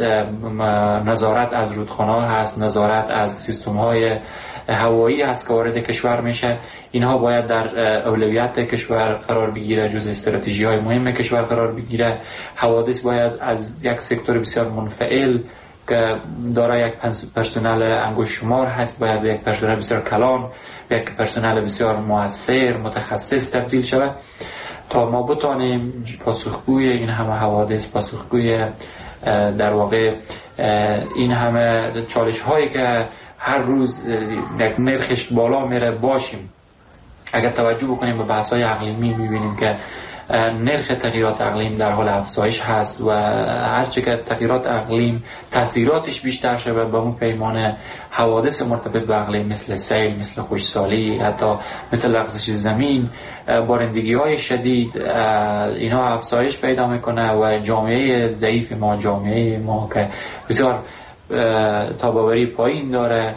نظارت از رودخانه‌ها هست، نظارت از سیستم‌های هوایی هست که وارد کشور میشه. اینها باید در اولویت کشور قرار بگیره، جز استراتژی‌های مهم کشور قرار بگیره. حوادث باید از یک سکتور بسیار منفعل که دارای یک پرسنل انگشت شمار هست باید به یک پرسنل بسیار کلان، به یک پرسنل بسیار مؤثر متخصص تبدیل شود تا ما بتانیم پاسخگوی این همه حوادث، پاسخگوی در واقع این همه چالش هایی که هر روز یک نرخش بالا میره باشیم. اگر توجه بکنیم به بحث های اقلیمی میبینیم که نرخ تغییرات اقلیم در حال افزایش هست و هرچه که تغییرات اقلیم تاثیراتش بیشتر شده به اون پیمانه حوادث مرتبط به اقلیم مثل سیل، مثل خشکسالی، حتی مثل لغزش زمین، بارندگی های شدید، اینا افزایش پیدا میکنه و جامعه ضعیف ما، جامعه ما که بسیار تاباوری پایین داره،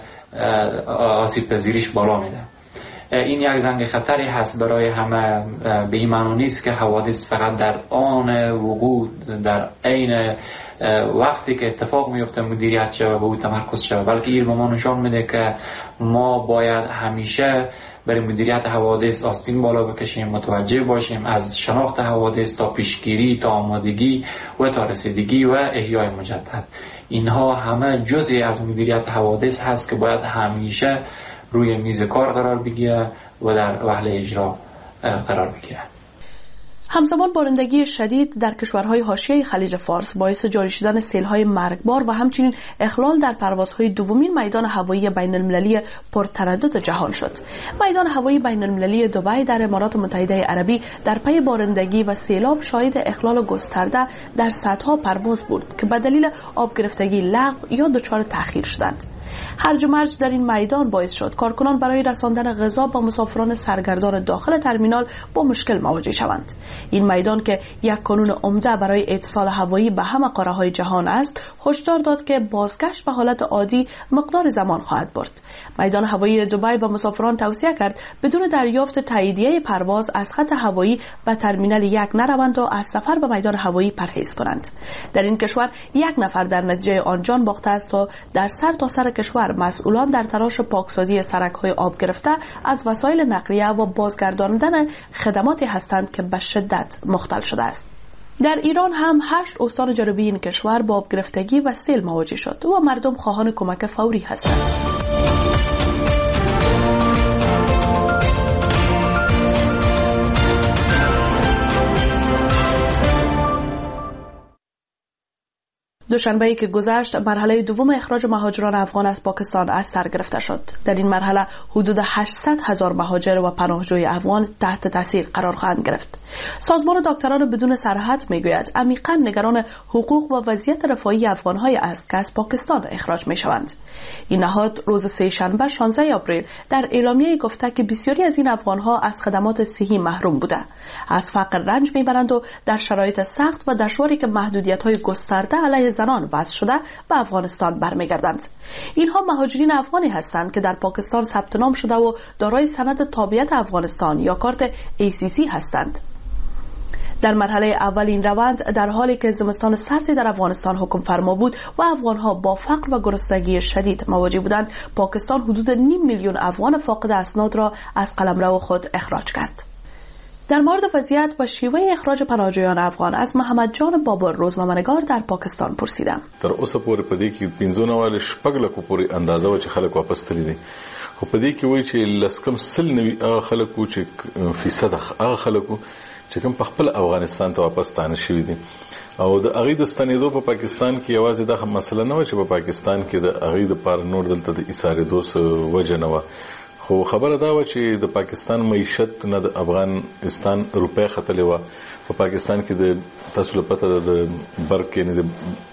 آسیب پذیریش بالا میده. این یک زنگ خطری هست برای همه. به این معنی نیست که حوادث فقط در آن وقوع در عین وقتی که اتفاق میفته مدیریت شود و به او تمرکز شود، بلکه این به ما نشان میده که ما باید همیشه برای مدیریت حوادث آستین بالا بکشیم، متوجه باشیم از شناخت حوادث تا پیشگیری، تا آمادگی و تا رسیدگی و احیای مجدد. اینها همه جزئی از مدیریت حوادث هست که باید همیشه روی میز کار قرار بگیره و در وهله اجرا قرار بگیره. همزمان بارندگی شدید در کشورهای حاشیه خلیج فارس باعث جاری شدن سیل‌های مرگبار و همچنین اخلال در پروازهای دومین میدان هوایی بین‌المللی پرتردد جهان شد. میدان هوایی بین‌المللی دبی در امارات متحده عربی در پی بارندگی و سیلاب شاهد اخلال گسترده در صدها پرواز بود که به دلیل آب گرفتگی لغو یا دچار تأخیر شدند. هرج و مرج در این میدان باعث شد کارکنان برای رساندن غذا با مسافران سرگردان داخل ترمینال با مشکل مواجه شوند. این میدان که یک کانون عمده برای اتصال هوایی به همه قاره‌های جهان است، هشدار داد که بازگشت به حالت عادی مقدار زمان خواهد برد. میدان هوایی دبی به مسافران توصیه کرد بدون دریافت تاییدیه پرواز از خط هوایی و ترمینال یک نروند و از سفر به میدان هوایی پرهیز کنند. در این کشور یک نفر در نتیجه آن جان باخته است و در سر تا سر کشور مسئولان در تلاش پاکسازی سرک‌های آب گرفته از وسایل نقلیه و بازگرداندن خدماتی هستند که به شدت مختل شده است. در ایران هم 8 استان جنوبی این کشور با آب گرفتگی و سیل مواجه شد و مردم خواهان کمک فوری هستند. دوشنبه‌ای که گذشت مرحله دوم اخراج مهاجران افغان از پاکستان از سر گرفته شد. در این مرحله حدود 800,000 مهاجر و پناهجوی افغان تحت تاثیر قرار خواهند گرفت. سازمان دکتران بدون سرحد میگوید عمیقاً نگران حقوق و وضعیت رفاهی افغان‌های است که از پاکستان اخراج میشوند. این نهاد روز سه‌شنبه 16 آپریل در اعلامیه گفته که بسیاری از این افغان‌ها از خدمات صحی محروم بوده، از فقر رنج میبرند و در شرایط سخت و دشواری که محدودیت‌های گسترده علیه زنان وضع شده به افغانستان برمیگردند. اینها مهاجرین افغانی هستند که در پاکستان ثبت نام شده و دارای سند تابعیت افغانستان یا کارت ACC هستند. در مرحله اول این روند در حالی که زمستان سردی در افغانستان حکم فرما بود و افغانها با فقر و گرسنگی شدید مواجه بودند، پاکستان حدود 500,000 افغان فاقد اسناد را از قلمرو خود اخراج کرد. در مورد وضعیت و شیوه اخراج پناهجویان افغان از محمد جان بابر روزنامه‌نگار در پاکستان پرسیدم. تر اوسه پورې په دې کې 15 لکو پورې اندازه و چې خلک واپس تللي دي، خو په دې کې وایي چې لسکم سل نوي هغه خلکو چې فیصد هغه خلکو چې کوم په خپل افغانستان ته واپس تانه شوي دي او د هغې د ستنېدو په پاکستان کې یوازې دا مسله نه وه چې په پاکستان کې د هغې دپاره نور دلته د ایسارېدو څه وجه نه وه، خو خبره دا و چې د پاکستان معیشت نه د افغانستان روپۍ ختلې وه. په پاکستان کې د تاسو له پته د برق یعنې د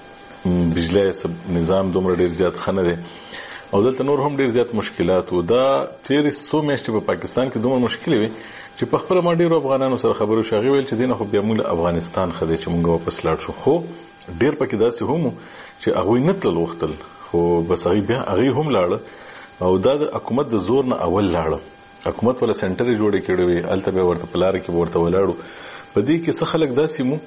بجلی نظام دومره ډېر زیات ښه نه دی او دلته نور هم ډېر زیات مشکلات و. دا تېرې څو میاشتې په پاکستان کې دومره مشکلې وي چې په خپله ما ډېرو افغانانو سره خبرو شو، هغې ویل چې دې نه خو بیا موږ له افغانستان ښه دی چې موږ واپس لاړ شو، خو ډېر پکې داسې هم چې هغوی نه تلل غوښتل، خو بس هغوی هم لاړه او دا د حکومت د زور نه اول لاړه. حکومت ولا سنټر جوړې کړې وي، هلته به ورته په لاره کې به ورته ولاړو. په دې کې څه خلک داسې مو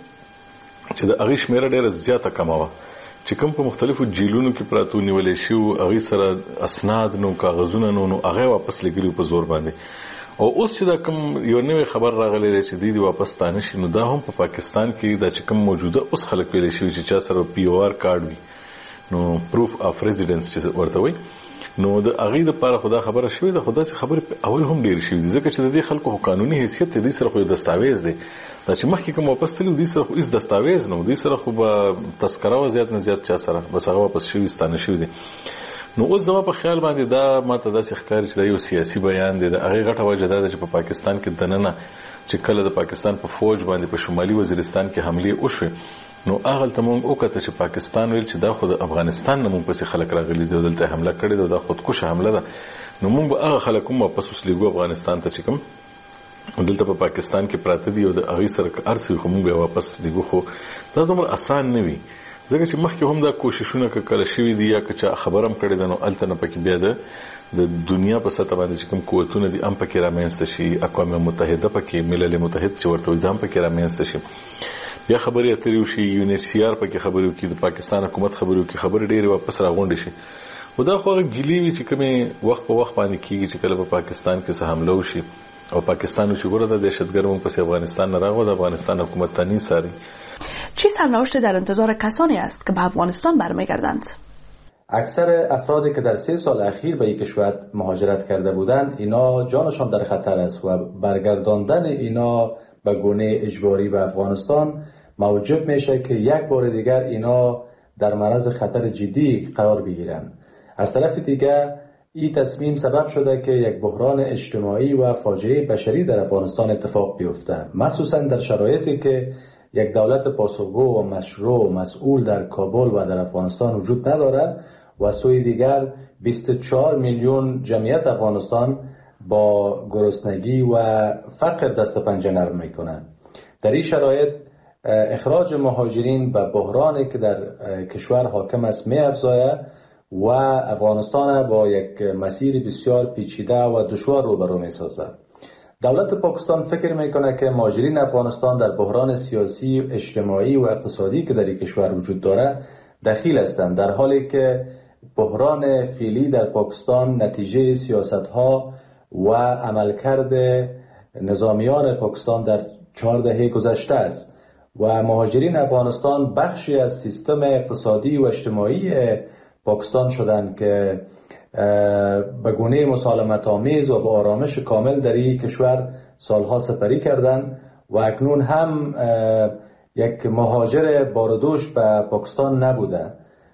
چې د هغې شمېره ډېره زیاته کمه وه چې کوم په مختلفو جیلونو کې پراته ونیولې شوي، هغې سره اسناد نو کاغذونه نو هغه واپس لګلي په زور باندې. او اوس چې دا کوم یو نوی خبر راغلی دی چې دوی واپس ستانه شي، نو دا هم په پاکستان کې دا چې کوم موجوده اوس خلک ویلی شوي چې چا سره POR کارډ وي، نو پروف اف ریزیډنس چې ورته وایي، نو د هغې دپاره خو دا خبره شوې ده. خو داسې خبرې اول هم ډېرې شوي دي ځکه چې د دې خلکو خو قانوني حیثیت دی، دوی سره خو یو دستاویز دی. دا چې مخکې کوم واپس تللي دوی سره خو هېڅ دستاویز نه و، دوی سره خو به تذکره وه زیات نه زیات چا سره، بس هغه واپس شوي ستانه شوي دي. نو اوس زما په خیال باندې دا ماته داسې ښکاري چې دا یو سیاسي بیان دی. د هغې غټه وجه دا ده چې په پاکستان کې دننه چې کله د پاکستان په فوج باندې په شمالي وزیرستان کې حملې وشوې، نو هغلته مونږ وکته چې پاکستان ویل چې دا خو د افغانستان نه مونږ پسې خلک راغلي دي او دلته حمله کړې ده، دا خودکشه حمله ده، نو مونږ به هغه خلک هم واپس وسلېږو افغانستان ته چې کوم دلته په پاکستان کې پراته دي او د هغې سره که هر څه وي خو مونږ به یې واپس لیږو. خو دا دومره اسان نه وي ځکه چې مخکې هم دا کوششونه که کله شوي دي یا که چا خبر هم کړې ده، نو هلته نه پکې بیا د دنیا په سطح باندې چې کوم قوتونه دي هم پکې رامنځته شي، اقوام متحده پکې، ملل متحد چې ورته وایي دا هم پکې رامنځته شي، بیا خبرې اترې وشي، UNHCR پکې خبرې وکړي، د پاکستان حکومت خبرې وکړي، خبرې ډېرې واپس راغونډې شي. خو دا خو هغه ګیلې وي چې کومې وخت په وخت باندې کېږي چې کله په پاکستان کې څه حمله وشي او پاکستان وشي ګوره دا دهشتګر مونږ پسې افغانستان نه راغله، د افغانستان حکومت ته نیساري. چه سرنوشت در انتظار کسانی است که به افغانستان برمیگردند؟ اکثر افرادی که در 3 سال اخیر به این کشور مهاجرت کرده بودند، اینا جانشان در خطر است و برگرداندن اینا به گونه اجباری به افغانستان موجب میشه که یک بار دیگر اینا در معرض خطر جدی قرار بگیرند. از طرف دیگر این تصمیم سبب شده که یک بحران اجتماعی و فاجعه بشری در افغانستان اتفاق بیفته، مخصوصا در شرایطی که یک دولت پاسخگو و مشروع و مسئول در کابل و در افغانستان وجود ندارد و سوی دیگر 24 میلیون جمعیت افغانستان با گرسنگی و فقر دست و پنجه نرم میکنند. در این شرایط اخراج مهاجرین به بحرانی که در کشور حاکم است می‌افزاید و افغانستان با یک مسیر بسیار پیچیده و دشوار روبرو می‌سازد. دولت پاکستان فکر میکنه که مهاجرین افغانستان در بحران سیاسی، اجتماعی و اقتصادی که در این کشور وجود دارد دخیل هستند، در حالی که بحران فعلی در پاکستان نتیجه سیاست‌ها و عملکرد نظامیان پاکستان در 4 دهه گذشته است و مهاجرین افغانستان بخشی از سیستم اقتصادی و اجتماعی پاکستان شدند که به گونه مسالمت آمیز و با آرامش کامل در این کشور سالها سپری کردند و اکنون هم یک مهاجر باردوش به پاکستان نبوده.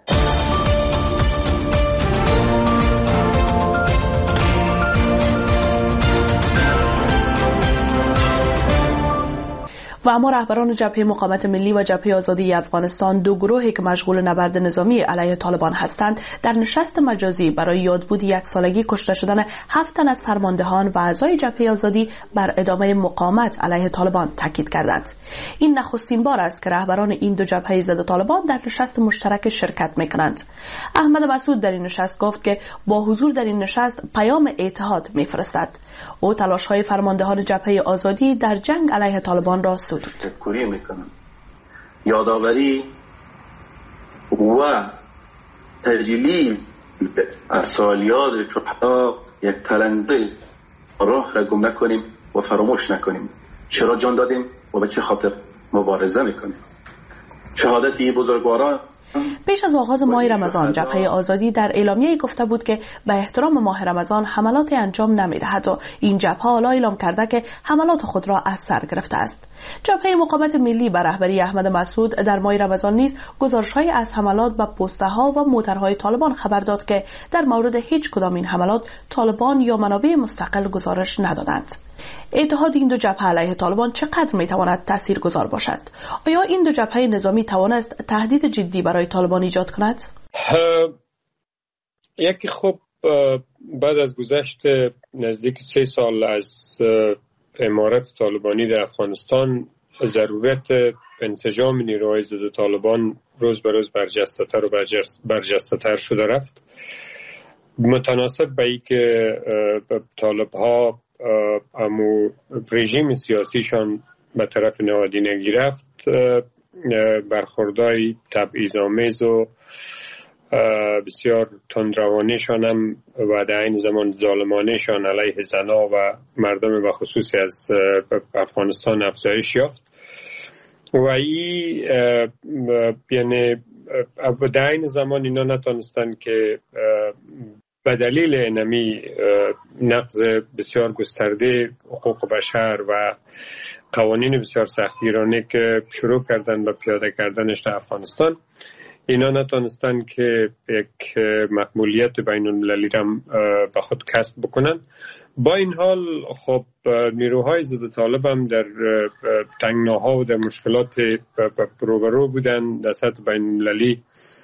و اما رهبران جبهه مقاومت ملی و جبهه آزادی افغانستان، دو گروهی که مشغول نبرد نظامی علیه طالبان هستند، در نشست مجازی برای یادبود 1 سالگی کشته شدن 7 تن از فرماندهان و اعضای جبهه آزادی بر ادامه مقاومت علیه طالبان تاکید کردند. این نخستین بار است که رهبران این دو جبهه ضد طالبان در نشست مشترک شرکت می‌کنند. احمد مسعود در این نشست گفت که با حضور در این نشست پیام اتحاد می‌فرستد. او تلاش‌های فرماندهان جبهه آزادی در جنگ علیه طالبان را تفکری میکنم. یادآوری و تجلیل از سالیات چهتا یک تلنگری راه را گم نکنیم و فراموش نکنیم. چرا جان دادیم و به چه خاطر مبارزه میکنیم. شهادت این بزرگواران پیش از آغاز ماه رمضان جبهه آزادی در اعلامیه‌ای گفته بود که به احترام ماه رمضان حملات انجام نمی‌دهد و این جبهه حالا اعلام کرده که حملات خود را از سر گرفته است. جبهه مقاومت ملی به رهبری احمد مسعود در ماه رمضان نیز گزارش‌های از حملات به پست‌ها و موترهای طالبان خبر داد که در مورد هیچ کدام این حملات طالبان یا منابع مستقل گزارش ندادند. اتحاد این دو جبهه علیه طالبان چقدر میتواند تاثیرگذار باشد؟ آیا این دو جبهه نظامی توانست تهدید جدی برای طالبان ایجاد کند؟ یکی خب بعد از گذشت نزدیک 3 سال از امارت طالبانی در افغانستان، ضرورت انسجام نیروهای ضد طالبان روز به روز برجسته‌تر و برجسته‌تر شده رفت. متناسب با اینکه طالب‌ها امو رژیم سیاسیشان به طرف نهادینگی رفت، برخوردهای تبعیض‌آمیز و بسیار تندروانیشان هم و در این زمان ظالمانه‌شان علیه زنان و مردم و خصوصی از افغانستان افزایش یافت و این یعنی در این زمان اینا نتونستن که به دلیل انمی نقض بسیار گسترده حقوق بشر و قوانین بسیار سختگیرانه که شروع کردن به پیاده کردنش در افغانستان، اینا نتونستن که یک مقبولیت بین المللی را به خود کسب بکنن. با این حال خب نیروهای ضد طالب هم در تنگناها و در مشکلات روبرو بودن. در سطح بین المللی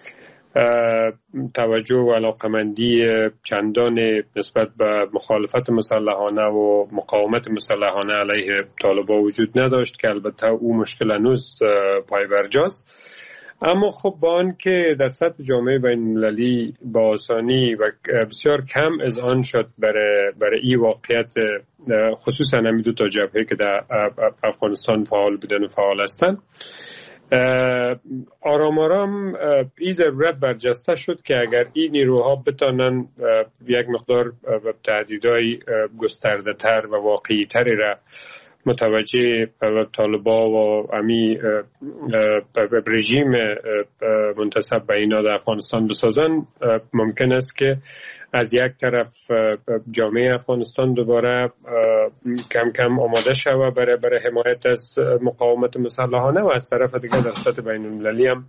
توجه و علاقمندی چندان نسبت به مخالفت مسلحانه و مقاومت مسلحانه علیه طالبان وجود نداشت که البته او مشکل هنوز پای برجاست. اما خب با آن که در سطح جامعه بین المللی با آسانی و بسیار کم اذعان شد برای این واقعیت، خصوصا همین دو تا جبهه که در افغانستان فعال بودن و فعال هستند، آرام آرام این ضرورت برجسته شد که اگر این نیروها بتانن یک مقدار تهدیدهای گسترده تر و واقعی تری را متوجه طالبان و امی رژیم منتسب به اینا در افغانستان بسازن، ممکن است که از یک طرف جامعه افغانستان دوباره کم کم آماده شود برای حمایت از مقاومت مسلحانه و از طرف دیگه در سطح بین المللی هم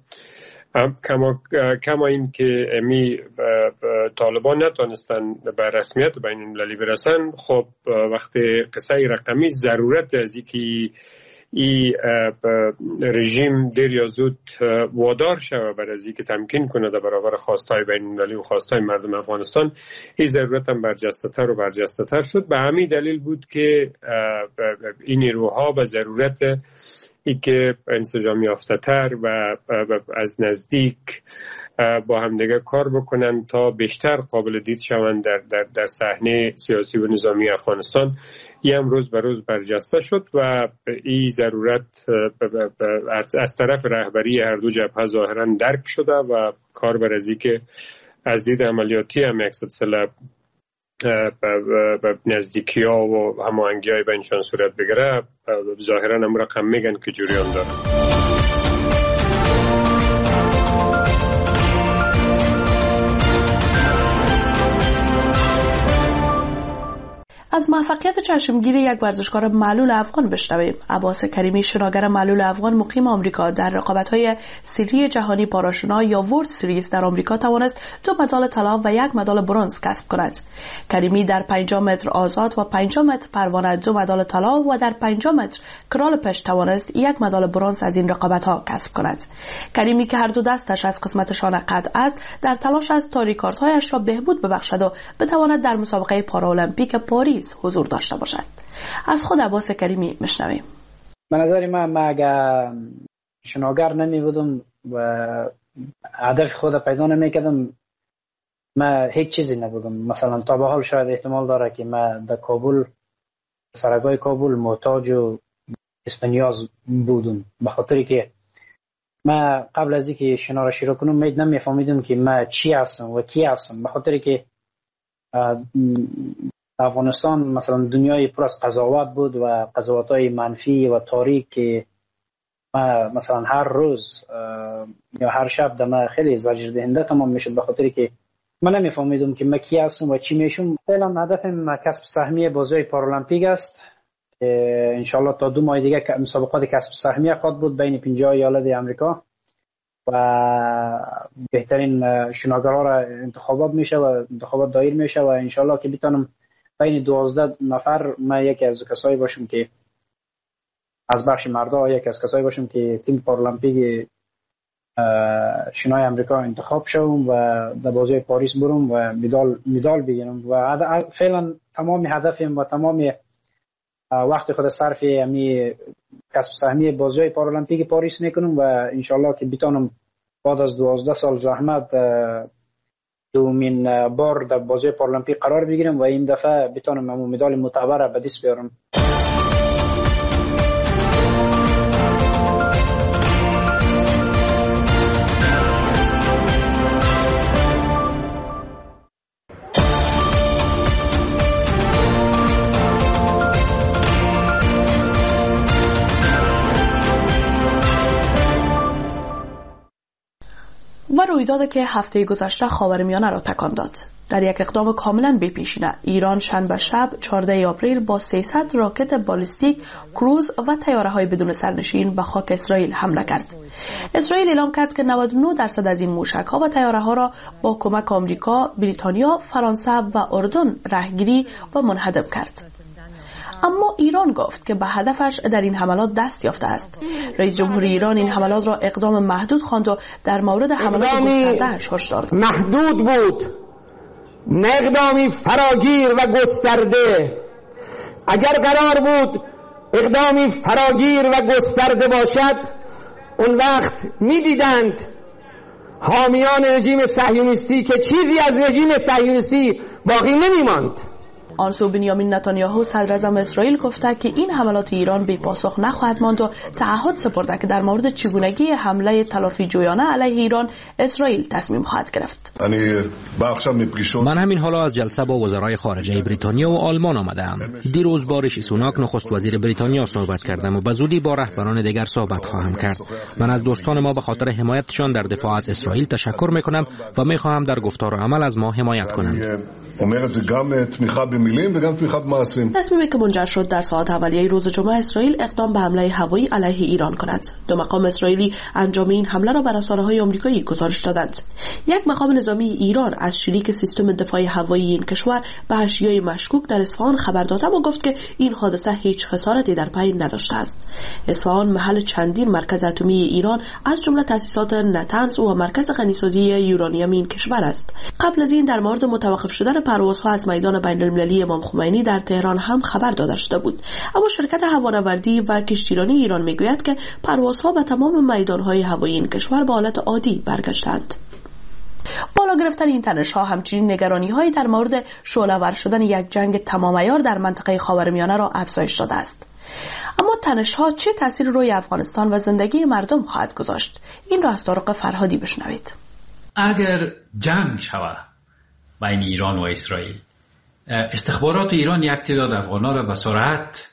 کما این که امی طالبان نتونستن به رسمیت بین المللی برسن، خب وقتی قصه رقمی ضرورت از اینکه این رژیم دیر یا زود وادار شود برای از اینکه تمکین کنه در برابر خواستهای بین المللی و خواستهای مردم افغانستان، این ضرورت هم برجسته‌تر و برجسته‌تر شد. به همین دلیل بود که این نیروها به ضرورت ای که انسجام یافته‌تر و از نزدیک با همدیگه کار بکنن تا بیشتر قابل دید شوند در صحنه سیاسی و نظامی افغانستان. این هم روز به روز برجسته شد و این ضرورت از طرف رهبری هر دو جبهه ظاهرا درک شده و کار بر از که از دید عملیاتی هم یک سلسله نزدیکی ها و هماهنگی های بینشان صورت بگیره، ظاهرا هم رقم میگن که جریان داره. از موفقیت چشمگیر یک ورزشکار معلول افغان بشنویم. عباس کریمی، شناگر معلول افغان مقیم آمریکا، در رقابت‌های سری جهانی پاراشنا یا ورلد سریز در آمریکا توانست 2 مدال طلا و 1 مدال برنز کسب کند. کریمی در 50 متر آزاد و 50 متر پروانه 2 مدال طلا و در 50 متر کرال پشت توانست 1 مدال برنز از این رقابت‌ها کسب کند. کریمی که هر دو دستش از قسمتشان قطع است، در تلاش است تا ریکاردهایش را بهبود ببخشد و بتواند در مسابقه پارالمپیک پاریس حضور داشته باشد. از خود عباس کریمی میشنویم. به نظر من اگر شناگر نمی بودم و هدف خود پیدا نمی کردم، من هیچ چیزی نبودم. مثلا تا به حال شاید احتمال داره که من در کابل، سرگاه کابل محتاج و نیاز بودم، به خاطری که من قبل از اینکه شنا را شروع کنم نمیفهمیدم که من چی هستم و کی هستم، به خاطری که افغانستان مثلا دنیای پر از قضاوت بود و قضاوت‌های منفی و تاریک که مثلا هر روز یا هر شب دم خیلی زجر دهنده تمام میشد، به خاطری که من نمیفهمیدم که من کی هستم و چی میشم. فعلا هدفم کسب سهمیه بازی پارالمپیک است. انشالله تا 2 ماه دیگه مسابقات کسب سهمیه خواهد بود بین 50 ایالت آمریکا و بهترین شناگرها را انتخابات میشه و انتخابات دایر میشه و انشالله که بتونم بین 12 نفر من یکی از کسایی باشم که از بخش مردا یکی از کسایی باشم که تیم پارالمپیک شنای آمریکا انتخاب شوم و در بازی پاریس برم و مدال بگیرم. و فعلا تمام هدفم و تمام وقت خود صرف امی کسب سهمیه بازی پارالمپیک پاریس میکنم و انشالله که بتونم بعد از 12 سال زحمت دومین بار در بازی پارالمپیک قرار بگیرم و این دفعه بتونم مدال معتبر به دست بیارم. و رویدادی که هفته گذشته خاورمیانه را تکان داد. در یک اقدام کاملا بی‌پیشینه، ایران شنبه شب 14 آپریل با 300 راکت بالستیک، کروز و تیاره‌های بدون سرنشین به خاک اسرائیل حمله کرد. اسرائیل اعلام کرد که 99% از این موشک‌ها و تیاره‌ها را با کمک آمریکا، بریتانیا، فرانسه و اردن راهگیری و منهدم کرد. اما ایران گفت که به هدفش در این حملات دست یافته است. رئیس جمهور ایران این حملات را اقدام محدود خواند و در مورد حملات گسترده‌اش هشدار داد. محدود بود، نه اقدامی فراگیر و گسترده. اگر قرار بود اقدامی فراگیر و گسترده باشد، اون وقت می‌دیدند حامیان رژیم صهیونیستی که چیزی از رژیم صهیونیستی باقی نمی‌ماند. آن سو بنیامین نتانیاهو صدر اعظم اسرائیل گفته که این حملات ایران بی پاسخ نخواهد ماند و تعهد سپرده که در مورد چگونگی حمله تلافی جویانه علیه ایران اسرائیل تصمیم خواهد گرفت. من همین حالا از جلسه با وزرای خارجه بریتانیا و آلمان آمدم. دیروز با ریشی سوناک نخست وزیر بریتانیا صحبت کردم و به زودی با رهبران دیگر صحبت خواهم کرد. من از دوستان ما به خاطر حمایتشان در دفاع از اسرائیل تشکر میکنم و میخواهم در گفتار و عمل از ما حمایت کنند. تصمیمی که منجر شد در ساعات اولیه روز جمعه اسرائیل اقدام به حمله هوایی علیه ایران کند. 2 مقام اسرائیلی انجام این حمله را بر رسانه‌های آمریکایی گزارش دادند. یک مقام نظامی ایران از شلیک سیستم دفاعی هوایی این کشور به اشیای مشکوک در اصفهان خبر داد و گفت که این حادثه هیچ خسارتی در پی نداشته است. اصفهان محل چندین مرکز اتمی ایران از جمله تأسیسات نتنز و مرکز غنیسازی یورانیم این کشور است. قبل از این در مورد متوقف شدن پروازها از میدان بین‌المللی امام خمینی در تهران هم خبر داده شده بود. اما شرکت هوانوردی و کشتیرانی ایران میگوید که پروازها به تمام میدان‌های هوایی این کشور به حالت عادی برگشتند. بالا گرفتن این تنش‌ها همچنین نگرانی‌هایی در مورد شعله‌ور شدن یک جنگ تمام‌عیار در منطقه خاورمیانه را افزایش داده است. اما تنش‌ها چه تأثیری روی افغانستان و زندگی مردم خواهد گذاشت؟ این را از طارق فرهادی بشنوید. اگر جنگ شود بین ایران و اسرائیل، استخبارات ایران یک تعداد افغان‌ها را به سرعت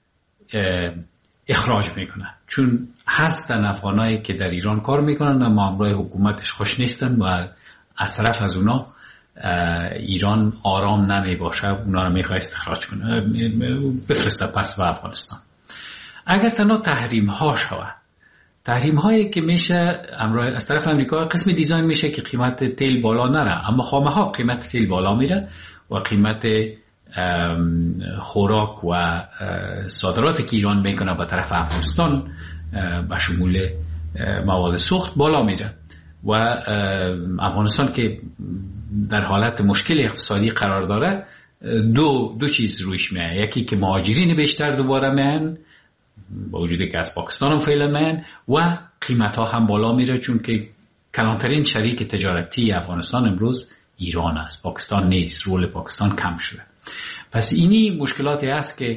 اخراج میکنن، چون هستن افغانایی که در ایران کار میکنن و مامورای حکومتش خوش نیستن و از طرف از اونا ایران آرام نمی باشه اونا رو میخواد استخراج کنه بفرسته پس به افغانستان. اگر تنها تحریم ها شود، تحریم هایی که میشه از طرف امریکا قسم دیزاین میشه که قیمت تیل بالا نره، اما خامه ها قیمت تیل بالا میره و قیمت خوراک و صادراتی که ایران میکنه به طرف افغانستان به شمول مواد سوخت بالا میره و افغانستان که در حالت مشکل اقتصادی قرار داره دو چیز روش میاد، یکی که مهاجرین بیشتر دوباره میان با وجودی که از پاکستان هم فعلا میان و قیمت ها هم بالا میره، چون که کلانترین شریک تجارتی افغانستان امروز ایران است، پاکستان نیست، رول پاکستان کم شده. پس اینی مشکلاتی هست که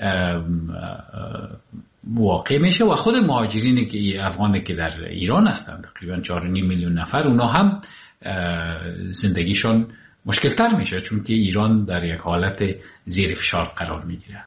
واقع میشه و خود مهاجرین که افغانی که در ایران هستند تقریبا 4.5 میلیون نفر، اونا هم زندگیشون مشکل تر میشه چون که ایران در یک حالت زیر فشار قرار میگیره.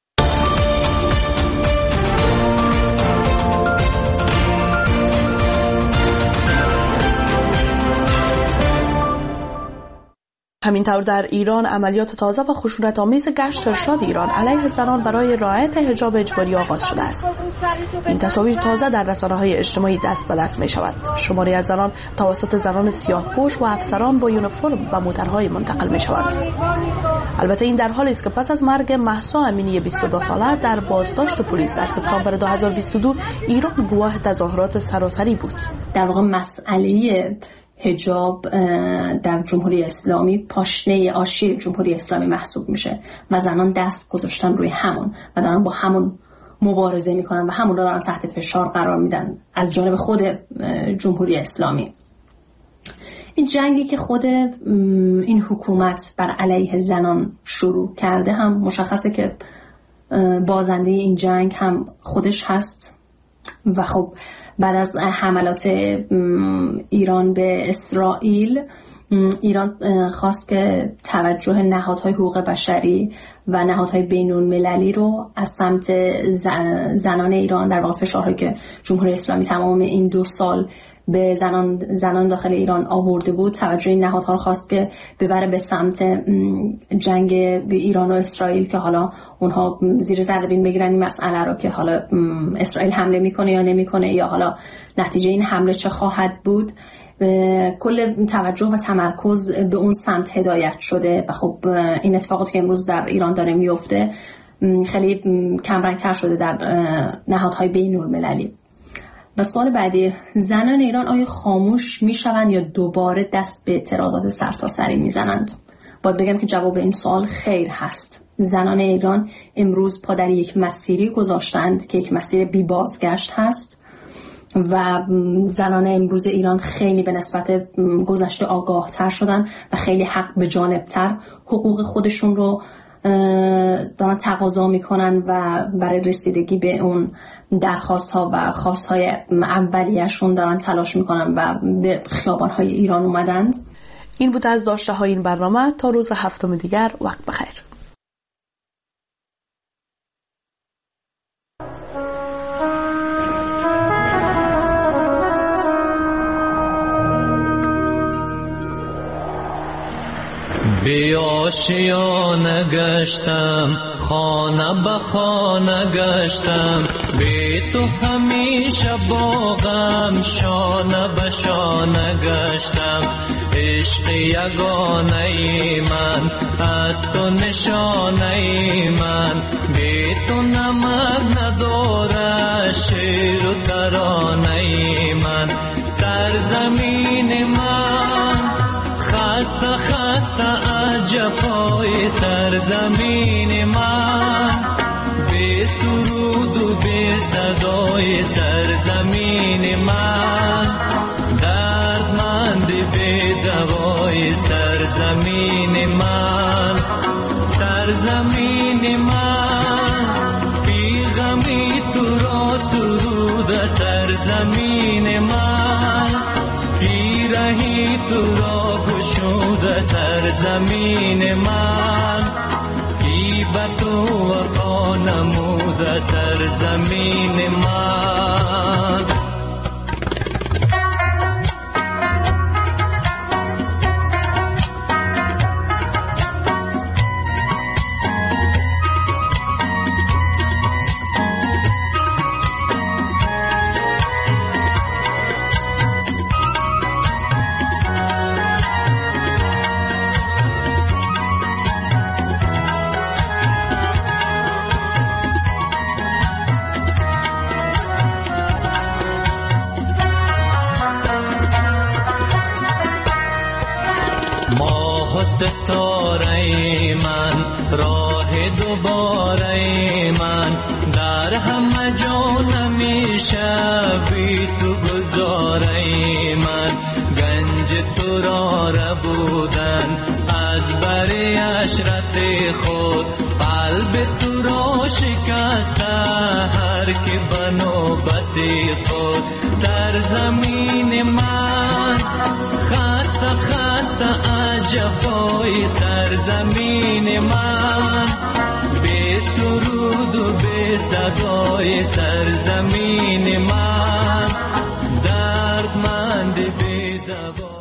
همینطور در ایران عملیات تازه و خشونت‌آمیز گشت ارشاد ایران علیه زنان برای رعایت حجاب اجباری آغاز شده است. این تصاویر تازه در رسانه‌های اجتماعی دست به دست می‌شود. شماری از زنان توسط زنان سیاه‌پوش و افسران با یونیفرم به موترهای منتقل می‌شوند. البته این در حالی است که پس از مرگ مهسا امینی 22 ساله در بازداشت پلیس در سپتامبر 2022 ایران گواه تظاهرات سراسری بود. در واقع مسئله حجاب در جمهوری اسلامی پاشنه آشیل جمهوری اسلامی محسوب میشه و زنان دست گذاشتن روی همون و دارن با همون مبارزه میکنن و همون رو دارن تحت فشار قرار میدن از جانب خود جمهوری اسلامی. این جنگی که خود این حکومت بر علیه زنان شروع کرده هم مشخصه که بازنده این جنگ هم خودش هست و خب بعد از حملات ایران به اسرائیل، ایران خواست که توجه نهادهای حقوق بشری و نهادهای بین‌المللی رو از سمت زنان ایران، در واقع فشارهایی که جمهوری اسلامی تمام این 2 سال به زنان داخل ایران آورده بود، توجه این نهادها رو خواست که ببره به سمت جنگ به ایران و اسرائیل که حالا اونها زیر ذره بین بگیرن این مسئله رو که حالا اسرائیل حمله میکنه یا نمیکنه یا حالا نتیجه این حمله چه خواهد بود. کل توجه و تمرکز به اون سمت هدایت شده و خب این اتفاقاتی که امروز در ایران داره میفته خیلی کمرنگ‌تر شده در نهادهای بین‌المللی. و سوال بعدی، زنان ایران آیا خاموش میشوند یا دوباره دست به اعتراضات سرتاسری میزنند؟ باید بگم که جواب این سوال خیر هست. زنان ایران امروز پا در یک مسیری گذاشتند که یک مسیر بی بازگشت هست و زنان امروز ایران خیلی به نسبت گذشته آگاه تر شدن و خیلی حق به جانب تر حقوق خودشون رو دارن تقاضا میکنن و برای رسیدگی به اون درخواست ها و خواست های اولیه‌شون دارن تلاش میکنن و به خیابان های ایران اومدند. این بود از داشته های این برنامه. تا روز هفتم دیگر، وقت بخیر. بی آشیانه گشتم، خانه به خانه گشتم، بی تو همیشه با غم شانه به شانه گشتم. عشق یگانه من از تو نشانه من، بی تو نمک نداره شعر و ترانه من. سرزمین من خسته خسته جفای سرزمین من، بی سرود و بی صدای سرزمین من، دردمند بی دوای سرزمین من. سرزمین من بی غمی تو را سرود سرزمین من، پیرهی تو را گشود سرزمین من، بی به تو وفا نمود سرزمین من. ماه و ستاره من، راه دوباره من، در همه جا نمیشه بی تو گذاره من. گنج تو را ربودن از بر عشرت خود، قلب تو را شکسته هر که بنوبت خود. سرزمین من خسته خسته عجبای سرزمین من، بی سرود و بی صدای سرزمین من، دردمند بی دوا.